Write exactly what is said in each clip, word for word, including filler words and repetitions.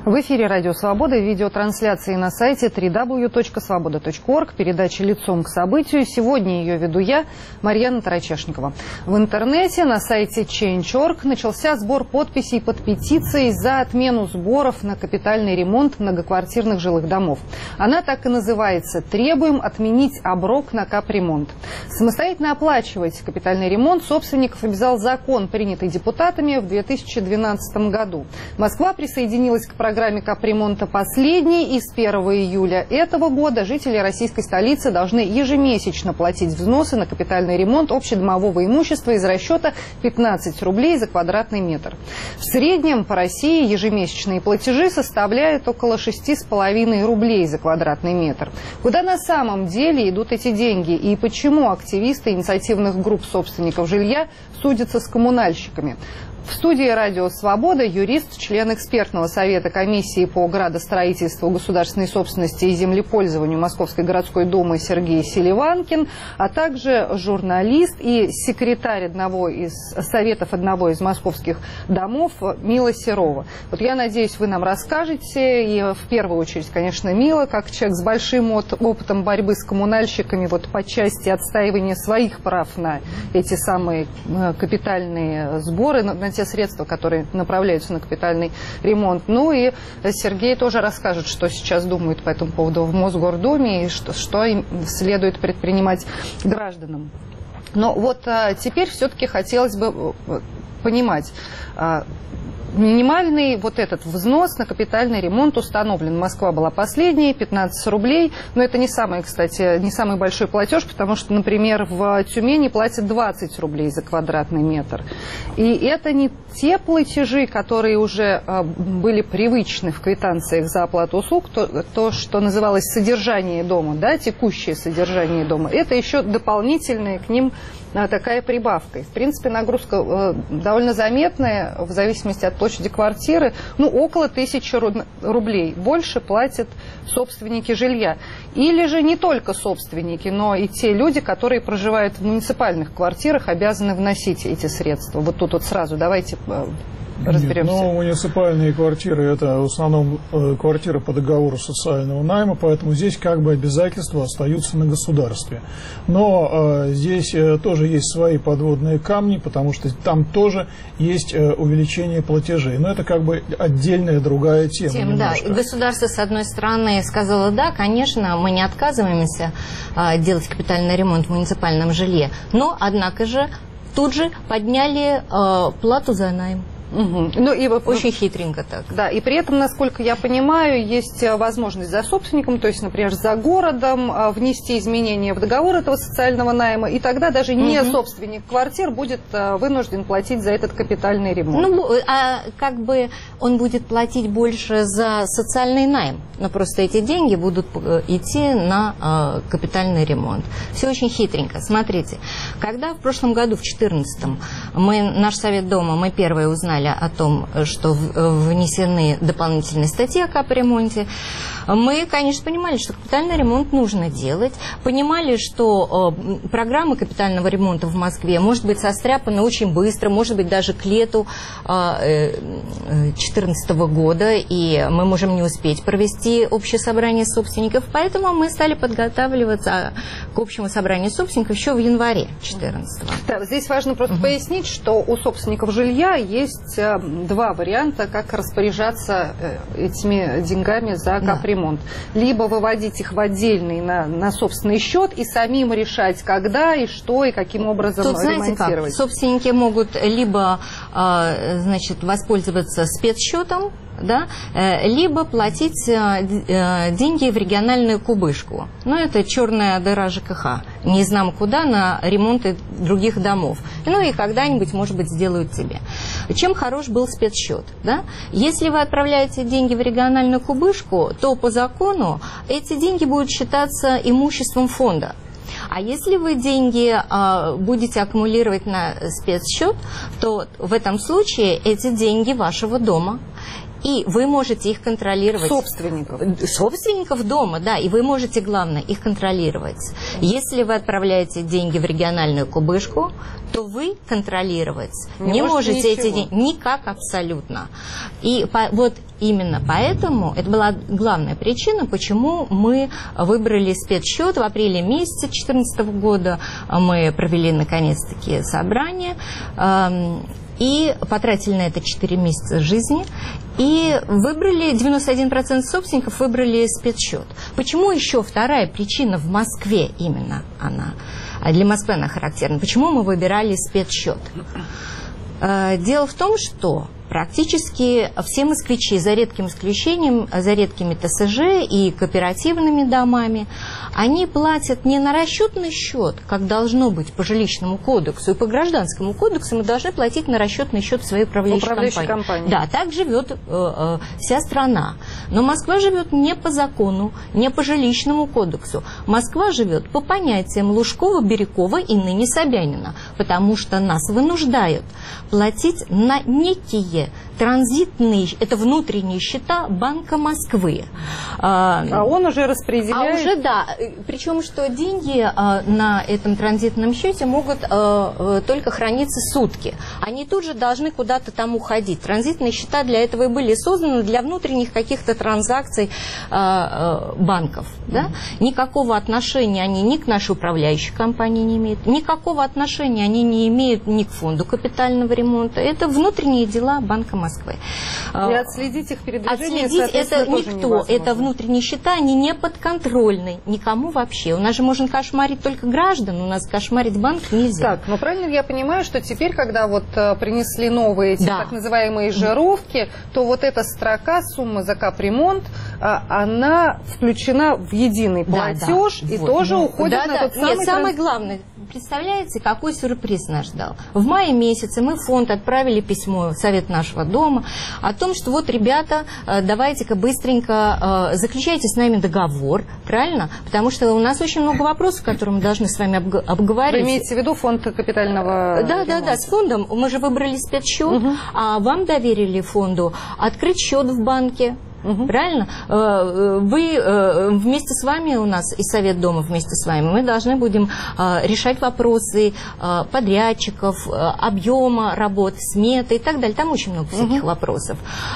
В эфире «Радио Свобода», видеотрансляции на сайте дабл ю дабл ю дабл ю точка свобода точка орг, передача «Лицом к событию». Сегодня ее веду я, Марьяна Тарачешникова. В интернете на сайте чейндж точка орг начался сбор подписей под петицией за отмену сборов на капитальный ремонт многоквартирных жилых домов. Она так и называется «Требуем отменить оброк на капремонт». Самостоятельно оплачивать капитальный ремонт собственников обязал закон, принятый депутатами в две тысячи двенадцатом году. Москва присоединилась к программе программе капремонта последней, и с первого июля этого года жители российской столицы должны ежемесячно платить взносы на капитальный ремонт общедомового имущества из расчета пятнадцать рублей за квадратный метр. В среднем по России ежемесячные платежи составляют около шести с половиной рублей за квадратный метр. Куда на самом деле идут эти деньги и почему активисты инициативных групп собственников жилья судятся с коммунальщиками? В студии «Радио Свобода» юрист, член экспертного совета комиссии по градостроительству, государственной собственности и землепользованию Московской городской думы Сергей Селиванкин, а также журналист и секретарь одного из советов одного из московских домов Мила Серова. Вот я надеюсь, вы нам расскажете, и в первую очередь, конечно, Мила, как человек с большим опытом борьбы с коммунальщиками вот по части отстаивания своих прав на эти самые капитальные сборы, на те средства, которые направляются на капитальный ремонт. Ну и Сергей тоже расскажет, что сейчас думают по этому поводу в Мосгордуме и что, что им следует предпринимать гражданам. Но вот а, теперь все-таки хотелось бы понимать, а, минимальный вот этот взнос на капитальный ремонт установлен. Москва была последней, пятнадцать рублей. Но это не самый, кстати, не самый большой платеж, потому что, например, в Тюмени платят двадцать рублей за квадратный метр. И это не те платежи, которые уже были привычны в квитанциях за оплату услуг, то, то что называлось содержание дома, да, текущее содержание дома. Это еще дополнительные к ним такая прибавка. И, в принципе, нагрузка э, довольно заметная, в зависимости от площади квартиры, ну, около тысячи рублей. Больше платят собственники жилья. Или же не только собственники, но и те люди, которые проживают в муниципальных квартирах, обязаны вносить эти средства. Вот тут вот сразу давайте разберемся. Нет, ну, муниципальные квартиры – это в основном э, квартиры по договору социального найма, поэтому здесь как бы обязательства остаются на государстве. Но э, здесь э, тоже есть свои подводные камни, потому что там тоже есть э, увеличение платежей. Но это как бы отдельная другая тема. Тем, да. И государство, с одной стороны, сказало, да, конечно, мы не отказываемся э, делать капитальный ремонт в муниципальном жилье, но, однако же, тут же подняли э, плату за найм. Угу. Ну, и, очень хитренько так. Да, и при этом, насколько я понимаю, есть возможность за собственником, то есть, например, за городом внести изменения в договор этого социального найма, и тогда даже угу. не собственник квартир будет вынужден платить за этот капитальный ремонт. Ну, а как бы он будет платить больше за социальный найм, но просто эти деньги будут идти на э, капитальный ремонт. Все очень хитренько. Смотрите, когда в прошлом году, в две тысячи четырнадцатом, мы, наш совет дома, мы первые узнали о том, что внесены дополнительные статьи о капремонте, мы, конечно, понимали, что капитальный ремонт нужно делать, понимали, что э, программа капитального ремонта в Москве может быть состряпана очень быстро, может быть даже к лету две тысячи четырнадцатого года, и мы можем не успеть провести общее собрание собственников, поэтому мы стали подготавливаться к общему собранию собственников еще в январе две тысячи четырнадцатого. Да, здесь важно просто угу. пояснить, что у собственников жилья есть два варианта, как распоряжаться этими деньгами за капремонт. Да. Либо выводить их в отдельный на, на собственный счет и самим решать, когда и что и каким образом Тут, ремонтировать. Знаете как, собственники могут либо значит, воспользоваться спецсчетом, да, либо платить деньги в региональную кубышку. Ну, это черная дыра ЖКХ. Не знам куда, на ремонты других домов. Ну, и когда-нибудь, может быть, сделают тебе. Чем хорош был спецсчет? Да? Если вы отправляете деньги в региональную кубышку, то по закону эти деньги будут считаться имуществом фонда. А если вы деньги а, будете аккумулировать на спецсчет, то в этом случае эти деньги вашего дома. И вы можете их контролировать. Собственников. Собственников дома, да. И вы можете, главное, их контролировать. Если вы отправляете деньги в региональную кубышку, то вы контролировать не, не можете ничего. Эти деньги. Никак абсолютно. И по, вот именно поэтому, это была главная причина, почему мы выбрали спецсчет. В апреле месяце две тысячи четырнадцатого года мы провели, наконец-таки, собрание. И потратили на это четыре месяца жизни. И выбрали, девяносто один процент собственников выбрали спецсчет. Почему еще вторая причина в Москве именно она? Для Москвы она характерна. Почему мы выбирали спецсчет? Дело в том, что практически все москвичи, за редким исключением, за редкими ТСЖ и кооперативными домами, они платят не на расчетный счет, как должно быть по жилищному кодексу и по гражданскому кодексу, мы должны платить на расчетный счет своей управляющей, управляющей компании. компании. Да, так живет э, э, вся страна. Но Москва живет не по закону, не по жилищному кодексу. Москва живет по понятиям Лужкова, Бирюкова и ныне Собянина, потому что нас вынуждают платить на некие транзитные, это внутренние счета Банка Москвы. А, а он уже распределяет? А уже, да. Причем, что деньги а, на этом транзитном счете могут а, только храниться сутки. Они тут же должны куда-то там уходить. Транзитные счета для этого и были созданы, для внутренних каких-то транзакций а, а, банков. Да? Никакого отношения они ни к нашей управляющей компании не имеют, никакого отношения они не имеют ни к фонду капитального ремонта. Это внутренние дела Банка Москвы. И отследить их передвижение, отследить это никто, это внутренние счета, они не подконтрольны никому вообще. У нас же можно кошмарить только граждан, у нас кошмарить банк нельзя. Так, ну правильно я понимаю, что теперь, когда вот принесли новые эти да. так называемые жировки, то вот эта строка, сумма за капремонт, она включена в единый платеж, да, да. и вот. тоже ну, уходит да, на да. тот самый... Нет, самое главное, представляете, какой сюрприз нас ждал? В мае месяце мы в фонд отправили письмо в Совет нашего дома о том, что вот, ребята, давайте-ка быстренько заключайте с нами договор, правильно? Потому что у нас очень много вопросов, которые мы должны с вами обговорить. Вы имеете в виду фонд капитального Да, ремонта? да, да, с фондом. Мы же выбрали спецсчет, угу. а вам доверили фонду открыть счет в банке. Угу. Правильно? Вы вместе с вами у нас, и Совет дома вместе с вами, мы должны будем решать вопросы подрядчиков, объема работ, сметы и так далее. Там очень много всяких угу. вопросов.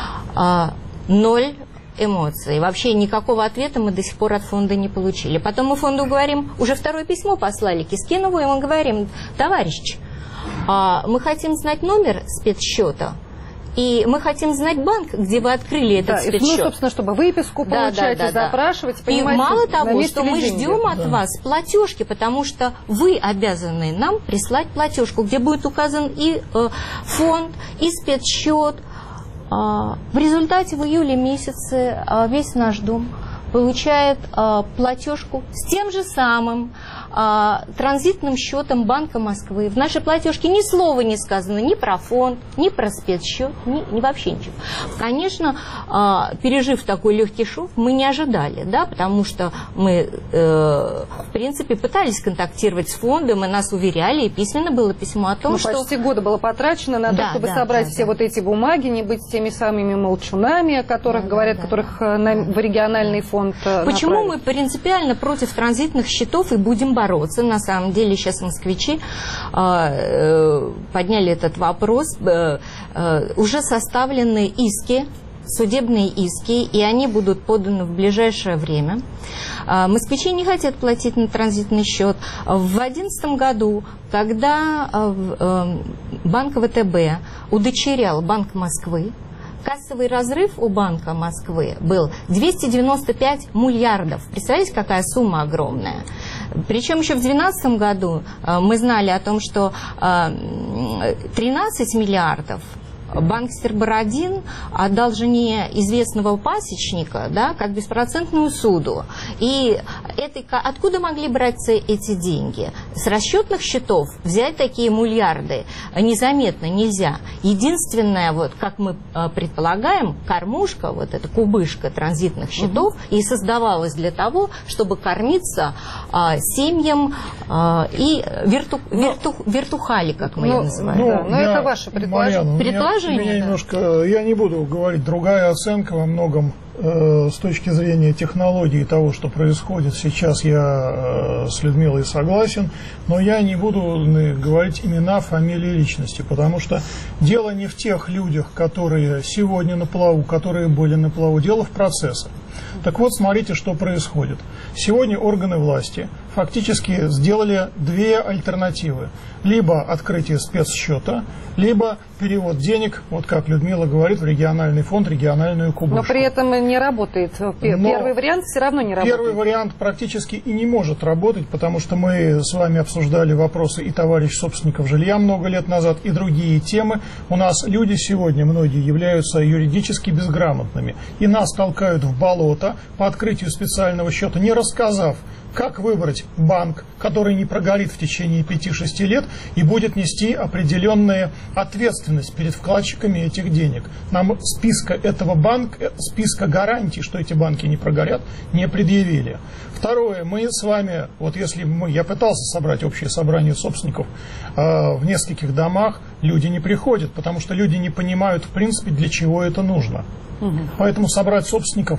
Ноль эмоций. Вообще никакого ответа мы до сих пор от фонда не получили. Потом мы фонду говорим, уже второе письмо послали Кискинову, и мы говорим: товарищ, мы хотим знать номер спецсчета. И мы хотим знать банк, где вы открыли этот да, спецсчет. Ну, собственно, чтобы выписку да, получать да, да, и запрашивать. И мало того, что мы деньги. ждем от да. вас платежки, потому что вы обязаны нам прислать платежку, где будет указан и э, фонд, и спецсчет. А, в результате в июле месяце а, весь наш дом получает а, платежку с тем же самым а, транзитным счетом Банка Москвы. В нашей платежке ни слова не сказано ни про фонд, ни про спецсчет, ни, ни вообще ничего. Конечно, а, пережив такой легкий шок, мы не ожидали, да, потому что мы, э, в принципе, пытались контактировать с фондом, и нас уверяли, и письменно было письмо о том, ну, что... почти года было потрачено на да, то, чтобы да, собрать да, все да. вот эти бумаги, не быть теми самыми молчунами, о которых да, говорят, да, которых да. На, в региональный фонд Почему направить? мы принципиально против транзитных счетов и будем бороться? На самом деле сейчас москвичи э, подняли этот вопрос. Э, э, уже составлены иски, судебные иски, и они будут поданы в ближайшее время. Э, москвичи не хотят платить на транзитный счет. В две тысячи одиннадцатом году, когда э, э, Банк ВТБ удочерял Банк Москвы, кассовый разрыв у Банка Москвы был двести девяносто пять миллиардов. Представляете, какая сумма огромная? Причем еще в две тысячи двенадцатом году мы знали о том, что тринадцать миллиардов банк Стербородин отдал жене известного пасечника, да, как беспроцентную суду. И этой, откуда могли браться эти деньги? С расчетных счетов взять такие миллиарды незаметно нельзя. Единственное, вот, как мы предполагаем, кормушка, вот эта кубышка транзитных счетов, угу. и создавалась для того, чтобы кормиться а, семьям а, и верту, верту, вертухали, как мы ну, ее называем. Ну, да. Но я, это ваше предположение. Марьяна, предположение меня, меня да. немножко, я не буду говорить, другая оценка во многом э, с точки зрения технологии того, что происходит сейчас, я э, с Людмилой согласен, но я не буду э, говорить имена, фамилии, личности, потому что дело не в тех людях, которые сегодня на плаву, которые были на плаву, дело в процессах. Так вот, смотрите, что происходит. Сегодня органы власти фактически сделали две альтернативы. Либо открытие спецсчета, либо перевод денег, вот как Людмила говорит, в региональный фонд, региональную кубышку. Но при этом не работает. Первый Но вариант все равно не работает. Первый вариант практически и не может работать, потому что мы с вами обсуждали вопросы и товарищ собственников жилья много лет назад, и другие темы. У нас люди сегодня, многие, являются юридически безграмотными. И нас толкают в болото по открытию специального счета, не рассказав, как выбрать банк, который не прогорит в течение пяти-шести лет и будет нести определенную ответственность перед вкладчиками этих денег. Нам списка этого банка, списка гарантий, что эти банки не прогорят, не предъявили. Второе, мы с вами, вот если мы, я пытался собрать общее собрание собственников э, в нескольких домах, люди не приходят, потому что люди не понимают, в принципе, для чего это нужно. Угу. Поэтому собрать собственников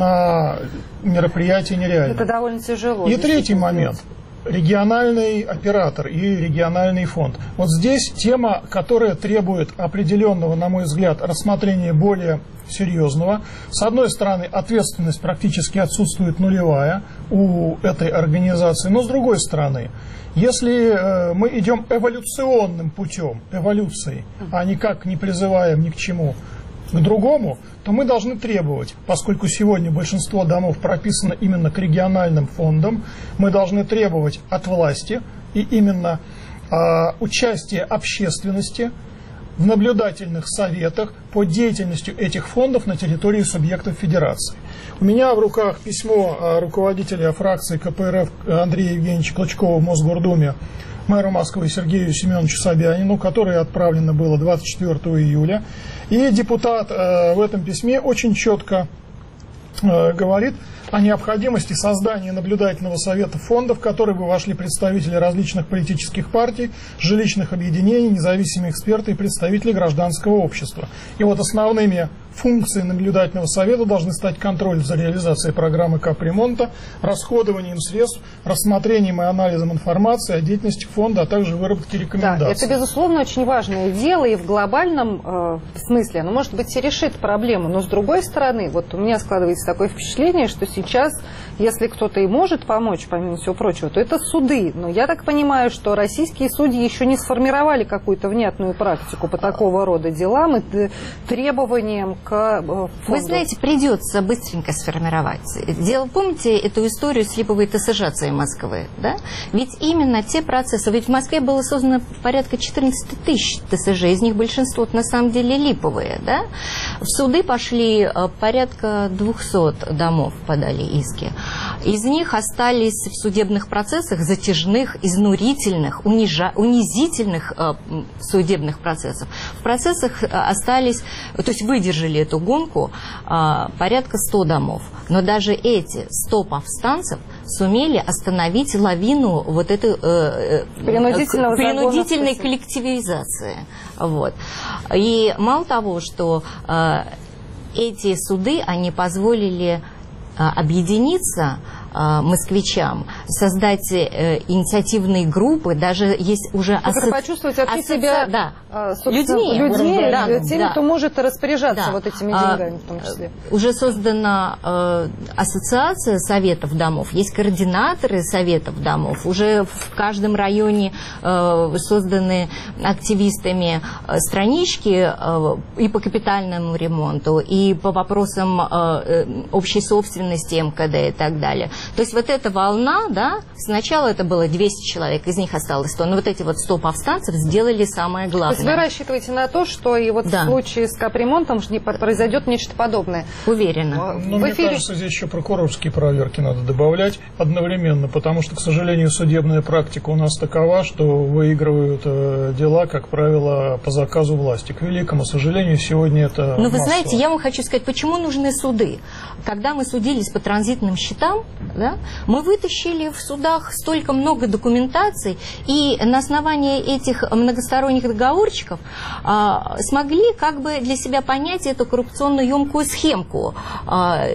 на мероприятие нереально. Это довольно тяжело. И третий момент. Региональный оператор и региональный фонд. Вот здесь тема, которая требует определенного, на мой взгляд, рассмотрения более серьезного. С одной стороны, ответственность практически отсутствует нулевая у этой организации, но с другой стороны, если э, мы идем эволюционным путем, эволюцией, а никак не призываем ни к чему, к другому, то мы должны требовать, поскольку сегодня большинство домов прописано именно к региональным фондам, мы должны требовать от власти и именно э, участия общественности в наблюдательных советах по деятельности этих фондов на территории субъектов федерации. У меня в руках письмо э, руководителя фракции ка пэ эр эф Андрея Евгеньевича Клычкова в Мосгордуме мэру Москвы Сергею Семеновичу Собянину, которое отправлено было двадцать четвёртого июля. И депутат э, в этом письме очень четко э, говорит о необходимости создания наблюдательного совета фондов, в который бы вошли представители различных политических партий, жилищных объединений, независимые эксперты и представители гражданского общества. И вот основными функциями наблюдательного совета должны стать контроль за реализацией программы капремонта, расходованием средств, рассмотрением и анализом информации о деятельности фонда, а также выработке рекомендаций. Да, это, безусловно, очень важное дело, и в глобальном э, смысле оно, может быть, и решит проблему. Но, с другой стороны, вот у меня складывается такое впечатление, что сейчас, если кто-то и может помочь, помимо всего прочего, то это суды. Но я так понимаю, что российские судьи еще не сформировали какую-то внятную практику по такого рода делам и требованиям к фонду. Вы знаете, придется быстренько сформировать. Дело, помните эту историю с липовой ТСЖацией Москвы? Да? Ведь именно те процессы, ведь в Москве было создано порядка четырнадцать тысяч ТСЖ, из них большинство на самом деле липовые. Да? В суды пошли порядка двухсот домов, подали иски. Из них остались в судебных процессах затяжных, изнурительных, унижа... унизительных э, судебных процессов. В процессах остались, то есть выдержали эту гонку а, порядка ста домов. Но даже эти сто повстанцев сумели остановить лавину вот этой э, принудительного принудительной коллективизации. Вот. И мало того, что э, эти суды, они позволили э, объединиться москвичам, создать э, инициативные группы, даже есть уже асоци... почувствовать от асоци... себя да. людьми, людьми да, теми, да. кто может распоряжаться да. вот этими деньгами в том числе. А, уже создана э, ассоциация советов домов, есть координаторы советов домов, уже в каждом районе э, созданы активистами э, странички э, и по капитальному ремонту, и по вопросам э, общей собственности эм ка дэ и так далее. То есть вот эта волна, да, сначала это было двести человек, из них осталось сто, но вот эти вот сто повстанцев сделали самое главное. То есть вы рассчитываете на то, что и вот да. в случае с капремонтом произойдет нечто подобное? Уверена. Ну, мне эфире... кажется, здесь еще прокурорские проверки надо добавлять одновременно, потому что, к сожалению, судебная практика у нас такова, что выигрывают э, дела, как правило, по заказу власти. К великому сожалению, сегодня это Но вы массово. знаете, я вам хочу сказать, почему нужны суды. Когда мы судились по транзитным счетам, да, мы вытащили в судах столько много документаций, и на основании этих многосторонних договорчиков а, смогли как бы для себя понять эту коррупционную емкую схемку а,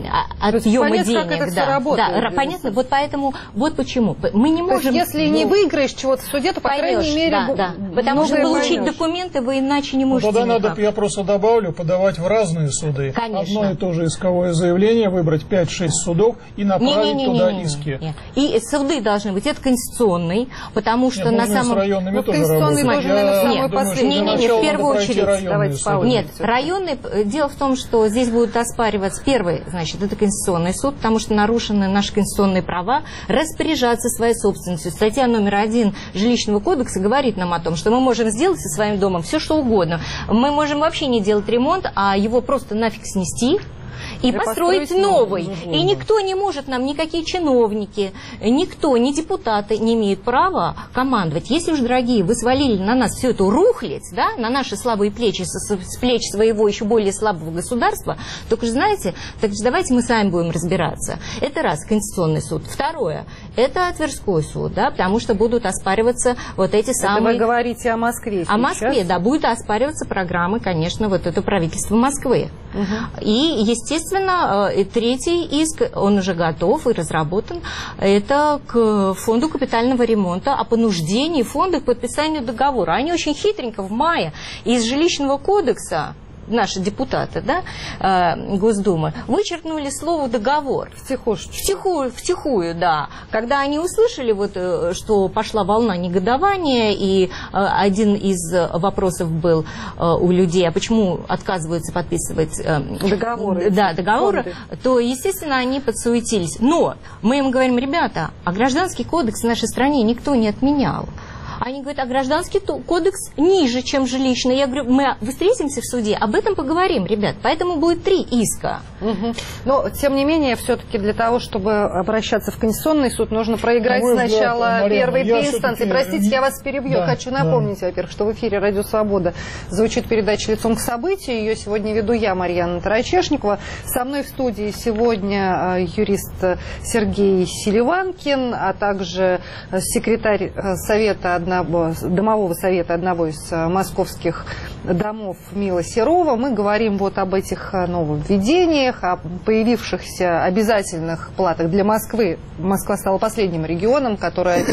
отъема понять, денег. Как это да, все работает, да, понятно. Вот поэтому, вот почему. Мы не можем... То есть, если ну, не выиграешь чего-то в суде, то, по поймешь, крайней мере, да, да. Потому что получить поймешь. документы вы иначе не можете. Ну, тогда никак. надо, я просто добавлю, подавать в разные суды. Конечно. Одно и то же исковое заявление, выбрать пять-шесть судов и направить не, не, не, туда не, не, иски. Не, не. И суды должны быть, это конституционный, потому что Нет, на самом... с районными ну, тоже работать. Тоже, наверное, нет, думаю, не, не, не, в первую очередь. Давайте по Нет, районный... Дело в том, что здесь будут оспариваться первый, значит, это Конституционный суд, потому что нарушены наши конституционные права распоряжаться своей собственностью. Статья номер один Жилищного кодекса говорит нам о том, что мы можем сделать со своим домом все, что угодно. Мы можем вообще не делать ремонт, а его просто нафиг снести и, и построить новый. новый. И никто не может нам, никакие чиновники, никто, ни депутаты не имеют права командовать. Если уж, дорогие, вы свалили на нас всю эту рухлядь, да, на наши слабые плечи, с плеч своего еще более слабого государства, только же знаете, так же давайте мы сами будем разбираться. Это раз, Конституционный суд. Второе, это Тверской суд, да, потому что будут оспариваться вот эти самые... Это вы говорите о Москве сейчас? О Москве, да, будут оспариваться программы, конечно, вот это правительство Москвы. Угу. И, естественно, третий иск, он уже готов и разработан, это к фонду капитального ремонта о понуждении фонда к подписанию договора. Они очень хитренько в мае из жилищного кодекса, наши депутаты, да, э, Госдумы, вычеркнули слово «договор». Втихушечку. Втихую, втихую, да. Когда они услышали, вот, что пошла волна негодования, и э, один из вопросов был э, у людей, а почему отказываются подписывать э, договоры, да, договоры, фонды, то, естественно, они подсуетились. Но мы им говорим: ребята, а гражданский кодекс в нашей стране никто не отменял. Они говорят, а гражданский кодекс ниже, чем жилищный. Я говорю, мы встретимся в суде, об этом поговорим, ребят. Поэтому будет три иска. Угу. Но, тем не менее, все-таки для того, чтобы обращаться в Конституционный суд, нужно проиграть ну, сначала да, первые две инстанции. Простите, я вас перебью. Да, Хочу напомнить, да. во-первых, что в эфире «Радио Свобода» звучит передача «Лицом к событию». Ее сегодня веду я, Марьяна Тарачешникова. Со мной в студии сегодня юрист Сергей Селиванкин, а также секретарь Совета одного Домового совета одного из московских домов Мила Серова. Мы говорим вот об этих нововведениях, о появившихся обязательных платах для Москвы. Москва стала последним регионом, которая,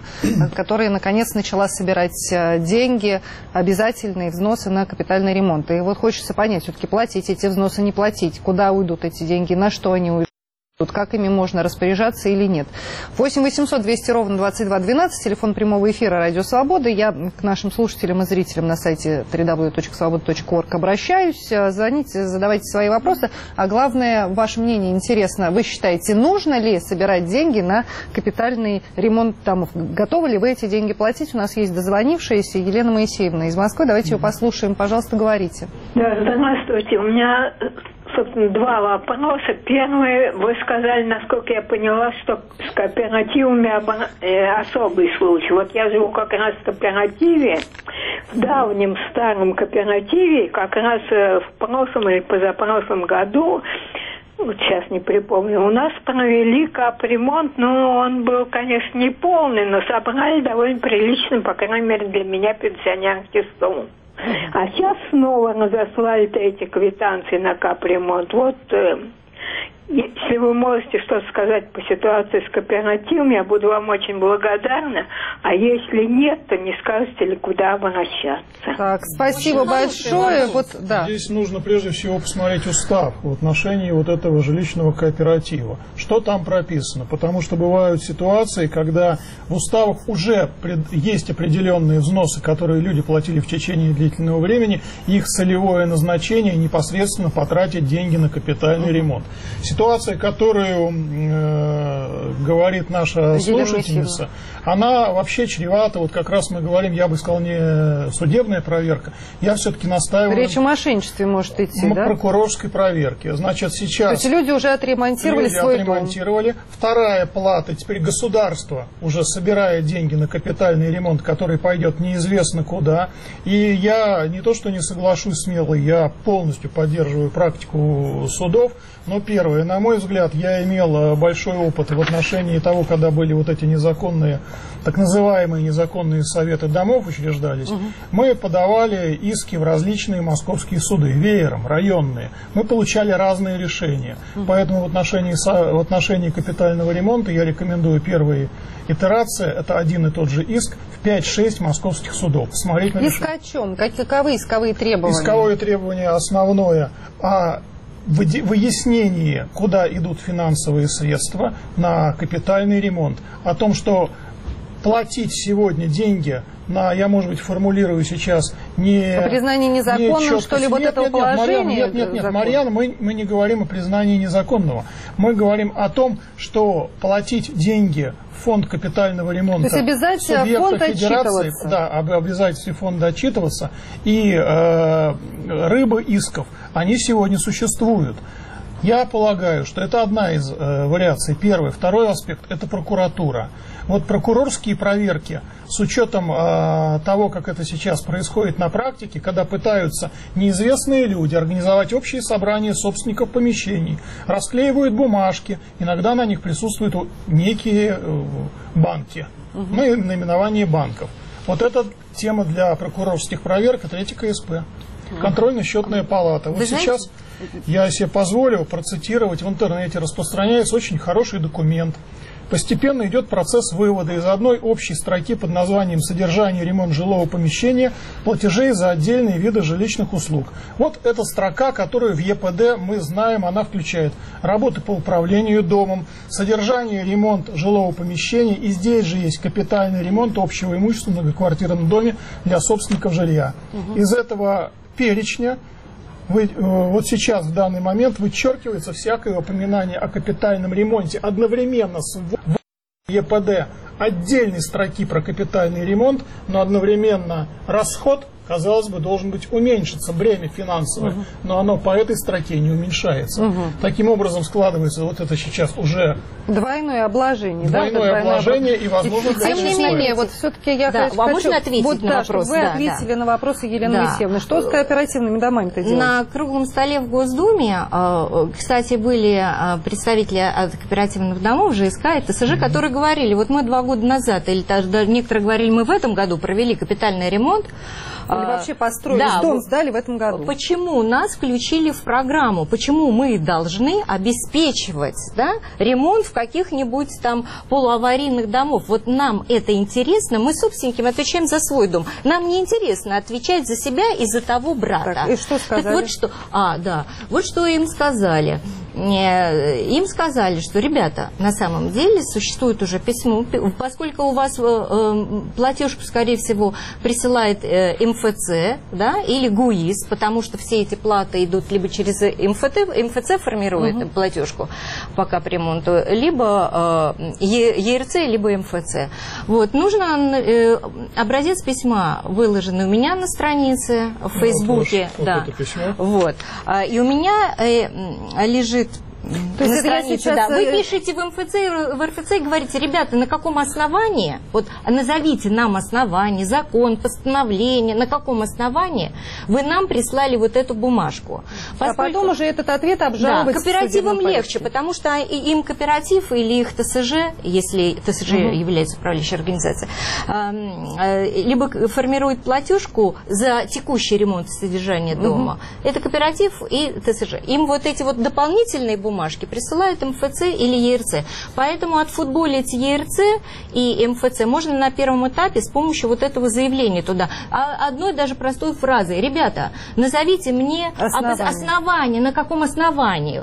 которая наконец начала собирать деньги, обязательные взносы на капитальный ремонт. И вот хочется понять, все-таки платить эти взносы, не платить, куда уйдут эти деньги, на что они уйдут. Как ими можно распоряжаться или нет. восемь восемьсот двести ровно двадцать два двенадцать, телефон прямого эфира «Радио Свобода». Я к нашим слушателям и зрителям на сайте дабл ю дабл ю дабл ю точка свобода точка орг обращаюсь. Звоните, задавайте свои вопросы. А главное, ваше мнение интересно. Вы считаете, нужно ли собирать деньги на капитальный ремонт домов? Готовы ли вы эти деньги платить? У нас есть дозвонившаяся Елена Моисеевна из Москвы. Давайте ее послушаем. Пожалуйста, говорите. Да, здравствуйте. У меня... собственно, два вопроса. Первый, вы сказали, насколько я поняла, что с кооперативами особый случай. Вот я живу как раз в кооперативе, в давнем старом кооперативе, как раз в прошлом или позапрошлом году, вот сейчас не припомню, у нас провели капремонт, но он был, конечно, не полный, но собрали довольно прилично, по крайней мере, для меня, пенсионерский сумму. А сейчас снова разослали эти квитанции на капремонт. Вот, э, если вы можете что-то сказать по ситуации с кооперативом, я буду вам очень благодарна. А если нет, то не скажете ли, куда обращаться. Так, спасибо очень большое. Вот, да. Здесь нужно прежде всего посмотреть устав в отношении вот этого жилищного кооператива. Что там прописано? Потому что бывают ситуации, когда в уставах уже есть определенные взносы, которые люди платили в течение длительного времени, их целевое назначение непосредственно потратить деньги на капитальный ремонт. ситуация, которую э, говорит наша слушательница, она вообще чревата, вот как раз мы говорим, я бы сказал, не судебная проверка, я все-таки настаиваю... Речь о мошенничестве может идти, да? Прокурорской проверке. Значит, сейчас... То есть люди уже отремонтировали люди свой отремонтировали. дом. Вторая плата, теперь государство уже собирает деньги на капитальный ремонт, который пойдет неизвестно куда. И я не то, что не соглашусь смело, я полностью поддерживаю практику судов. Но первое, на мой взгляд, я имел большой опыт в отношении того, когда были вот эти незаконные, так называемые незаконные советы домов учреждались. Угу. Мы подавали иски в различные московские суды, веером, районные. Мы получали разные решения. Угу. Поэтому в отношении, в отношении капитального ремонта я рекомендую первые итерации, это один и тот же иск в пять-шесть московских судов. Смотреть на иск о чем? Каковы исковые требования? Исковое требование основное о выяснении, куда идут финансовые средства на капитальный ремонт, о том, что платить сегодня деньги на, я, может быть, формулирую сейчас не... По признанию незаконным, что ли, вот нет, этого нет, положения? Нет, нет, нет, нет, Марьяна, мы, мы не говорим о признании незаконного. Мы говорим о том, что платить деньги в фонд капитального ремонта... То есть обязательно фонд отчитываться. Да, об обязательстве фонда отчитываться. И э, рыбы исков, они сегодня существуют. Я полагаю, что это одна из э, вариаций. Первый. Второй аспект – это прокуратура. Вот прокурорские проверки, с учетом э, того, как это сейчас происходит на практике, когда пытаются неизвестные люди организовать общие собрания собственников помещений, расклеивают бумажки, иногда на них присутствуют некие э, банки, угу. ну и наименование банков. Вот это тема для прокурорских проверок, это эти ка эс пэ. Контрольно-счетная палата. Вот сейчас я себе позволил процитировать, в интернете распространяется очень хороший документ. Постепенно идет процесс вывода из одной общей строки под названием «Содержание и ремонт жилого помещения» платежей за отдельные виды жилищных услуг. Вот эта строка, которую в е пэ дэ мы знаем, она включает работы по управлению домом, содержание и ремонт жилого помещения, и здесь же есть капитальный ремонт общего имущества в многоквартирном доме для собственников жилья. Угу. Из этого перечня Вы, вот сейчас, в данный момент, вычеркивается всякое упоминание о капитальном ремонте одновременно с е пэ дэ отдельной строки про капитальный ремонт, но одновременно расход, казалось бы, должен быть уменьшиться, бремя финансовое, угу. но оно по этой строке не уменьшается. Угу. Таким образом складывается вот это сейчас уже... Двойное обложение. Двойное да? обложение и, возможно, Тем не менее, вот все-таки я да, хочу... А можно ответить вот, на да, вопрос? Чтобы вы да, ответили да. на вопросы Елены да. Алексеевны. Что с кооперативными домами-то делать? На круглом столе в Госдуме, кстати, были представители от кооперативных домов, жэ эс ка и тэ эс жэ, mm-hmm. которые говорили, вот мы два года назад, или даже некоторые говорили, мы в этом году провели капитальный ремонт. Или вообще построили, да, дом сдали в этом году. Почему нас включили в программу? Почему мы должны обеспечивать да, ремонт в каких-нибудь там полуаварийных домов? Вот нам это интересно, мы собственники, мы отвечаем за свой дом. Нам не интересно отвечать за себя и за того брата. Так, и что сказали? Так вот что, а, да, вот что им сказали. Им сказали, что, ребята, на самом деле существует уже письмо, поскольку у вас платежку, скорее всего, присылает эм эф цэ, да, или ГУИС, потому что все эти платы идут либо через эм эф цэ, эм эф цэ формирует угу. платежку по капремонту, либо е эр цэ, либо эм эф цэ. Вот, нужно образец письма выложенный у меня на странице в ну, Фейсбуке, вот да, вот, и у меня лежит То есть странице, сейчас... да. Вы пишете в эм эф цэ, в эр эф цэ и говорите, ребята, на каком основании, вот назовите нам основание, закон, постановление, на каком основании вы нам прислали вот эту бумажку. Поскольку... А потом уже этот ответ обжаловать. Да, кооперативам легче, потому что им кооператив или их тэ эс жэ, если тэ эс жэ угу. является управляющей организацией, либо формирует платежку за текущий ремонт и содержание дома. Угу. Это кооператив и тэ эс жэ. Им вот эти вот дополнительные бумажки присылают эм эф цэ или е эр цэ. Поэтому отфутболить е эр цэ и эм эф цэ можно на первом этапе с помощью вот этого заявления туда. А одной даже простой фразой. Ребята, назовите мне основание, основание на каком основании.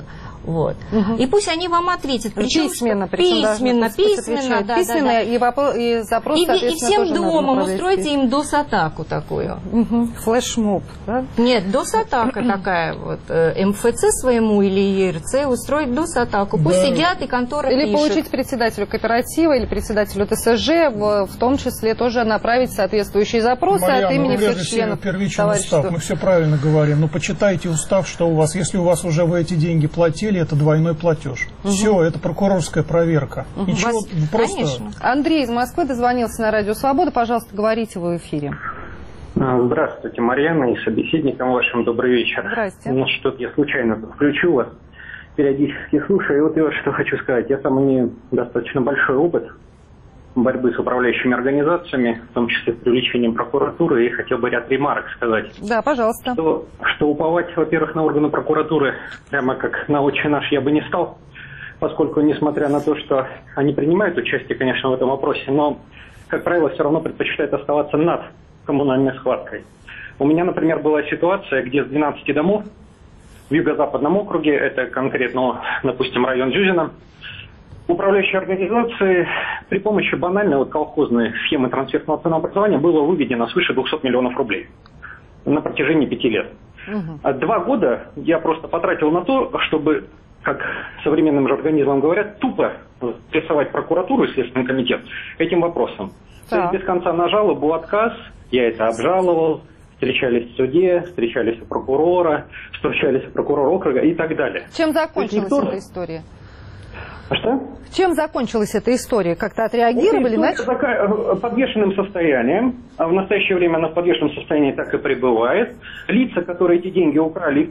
Вот. Угу. И пусть они вам ответят. Причем, письменно, письменно, письменно, да, письменно, да, да. И, вопрос, и запрос, и, и всем домом устроите им дос-атаку такую. Угу. Флешмоб, да? Нет, дос-атака такая вот. эм эф цэ своему или е эр цэ устроить дос-атаку. Пусть да. сидят и контора Или пишет. получить председателю кооператива или председателю тэ эс жэ, в, в том числе тоже направить соответствующие запросы Марьяна, от имени ну, всех членов первичный устав. Мы все правильно говорим. Но почитайте устав, что у вас. Если у вас уже вы эти деньги платили, это двойной платеж. Угу. Все, это прокурорская проверка. Угу. Ничего, Вас... просто... Конечно. Андрей из Москвы дозвонился на Радио Свобода. Пожалуйста, говорите вы в эфире. Здравствуйте, Марьяна, и собеседникам вашим добрый вечер. Здрасте. Ну, что-то я случайно включу вас, периодически слушаю. И вот я вот что хочу сказать. Я сам имею достаточно большой опыт борьбы с управляющими организациями, в том числе с привлечением прокуратуры, и хотел бы ряд ремарок сказать. Да, пожалуйста. Что, что уповать, во-первых, на органы прокуратуры, прямо как на отче наш, я бы не стал, поскольку, несмотря на то, что они принимают участие, конечно, в этом вопросе, но, как правило, все равно предпочитают оставаться над коммунальной схваткой. У меня, например, была ситуация, где с двенадцати домов в юго-западном округе, это конкретно, допустим, район Зюзина, управляющие организации при помощи банальной вот, колхозной схемы трансфертного ценообразования было выведено свыше двухсот миллионов рублей на протяжении пяти лет. Угу. А два года я просто потратил на то, чтобы, как современным же организмам говорят, тупо прессовать прокуратуру и Следственный комитет этим вопросом. То есть без конца на жалобу отказ, я это обжаловал, встречались в суде, встречались у прокурора, встречались у прокурора округа и так далее. Чем закончилась никто... эта история? А что? Чем закончилась эта история? Как-то отреагировали? Это такая, подвешенным состоянием. А в настоящее время она в подвешенном состоянии так и пребывает. Лица, которые эти деньги украли,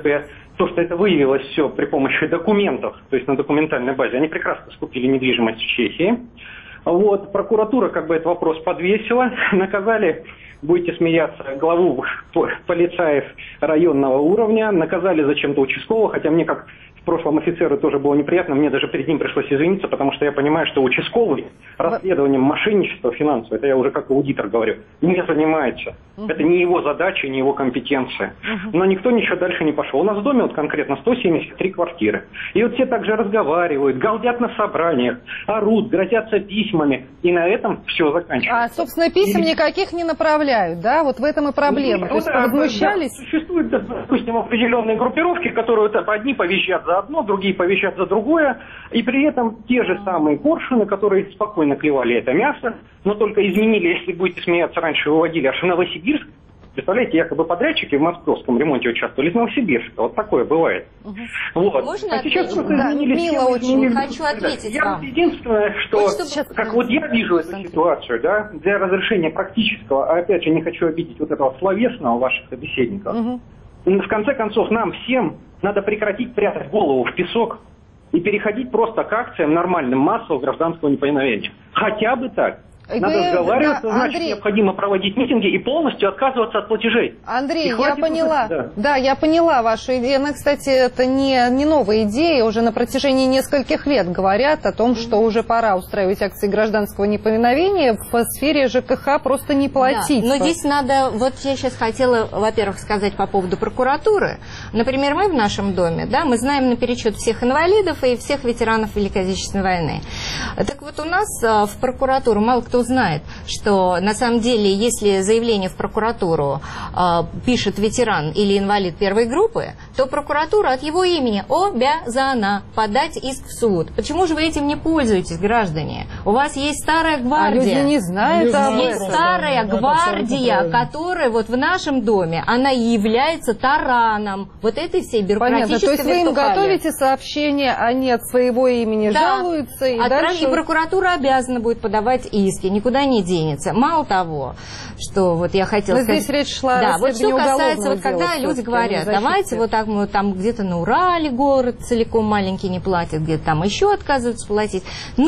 то, что это выявилось все при помощи документов, то есть на документальной базе, они прекрасно скупили недвижимость в Чехии. Вот, прокуратура как бы этот вопрос подвесила, наказали, будете смеяться, главу полицаев районного уровня, наказали зачем-то участкового, хотя мне как в прошлом офицеру тоже было неприятно, мне даже перед ним пришлось извиниться, потому что я понимаю, что участковый расследованием мошенничества финансового, это я уже как аудитор говорю, не занимается. Uh-huh. Это не его задача, не его компетенция. Uh-huh. Но никто ничего дальше не пошел. У нас в доме вот конкретно сто семьдесят три квартиры. И вот все также разговаривают, галдят на собраниях, орут, грозятся письмами, и на этом все заканчивается. А, собственно, писем Или... никаких не направляют, да? Вот в этом и проблема. Ну, То есть да, возмущались? Да, существуют, допустим, определенные группировки, которые вот, одни повещат за одно, другие повещат за другое, и при этом те же самые коршуны, которые спокойно клевали это мясо, но только изменили, если будете смеяться, раньше выводили аж в Новосибирск. Представляете, якобы подрядчики в московском ремонте участвовали из Новосибирска. Вот такое бывает. Угу. Вот. Можно а сейчас ответить? да, Мила, очень хочу ответить я вам. Единственное, что, вот, чтобы... как вот я вижу эту ситуацию, да, для разрешения практического, а опять же не хочу обидеть вот этого словесного ваших собеседников, угу. в конце концов нам всем надо прекратить прятать голову в песок и переходить просто к акциям нормальным массового гражданского неповиновения. Хотя бы так. Надо Вы, разговаривать, да, значит, Андрей, необходимо проводить митинги и полностью отказываться от платежей. Андрей, я поняла. Уже, да. да, я поняла вашу идею. Она, кстати, это не, не новая идея. Уже на протяжении нескольких лет говорят о том, что уже пора устраивать акции гражданского неповиновения в сфере ЖКХ, просто не платить. Да, но здесь надо, вот я сейчас хотела, во-первых, сказать по поводу прокуратуры. Например, мы в нашем доме, да, мы знаем наперечет всех инвалидов и всех ветеранов Великой Отечественной войны. Так вот, у нас в прокуратуру мало кто знает, что на самом деле, если заявление в прокуратуру э, пишет ветеран или инвалид первой группы, то прокуратура от его имени обязана подать иск в суд. Почему же вы этим не пользуетесь, граждане? У вас есть старая гвардия. А люди не знают об этом. Есть старая да, гвардия, которая вот в нашем доме, она является тараном вот этой всей бюрократической Понятно. То есть вы им вертухали. готовите сообщение, они от своего имени да. жалуются, и а дальше... И прокуратура обязана будет подавать иски, никуда не денется. Мало того, что вот я хотела Но сказать... здесь речь шла да, о вот что касается, вот когда дела, люди говорят, давайте вот так, мы там где-то на Урале город целиком маленький не платит, где-то там еще отказываются платить. Но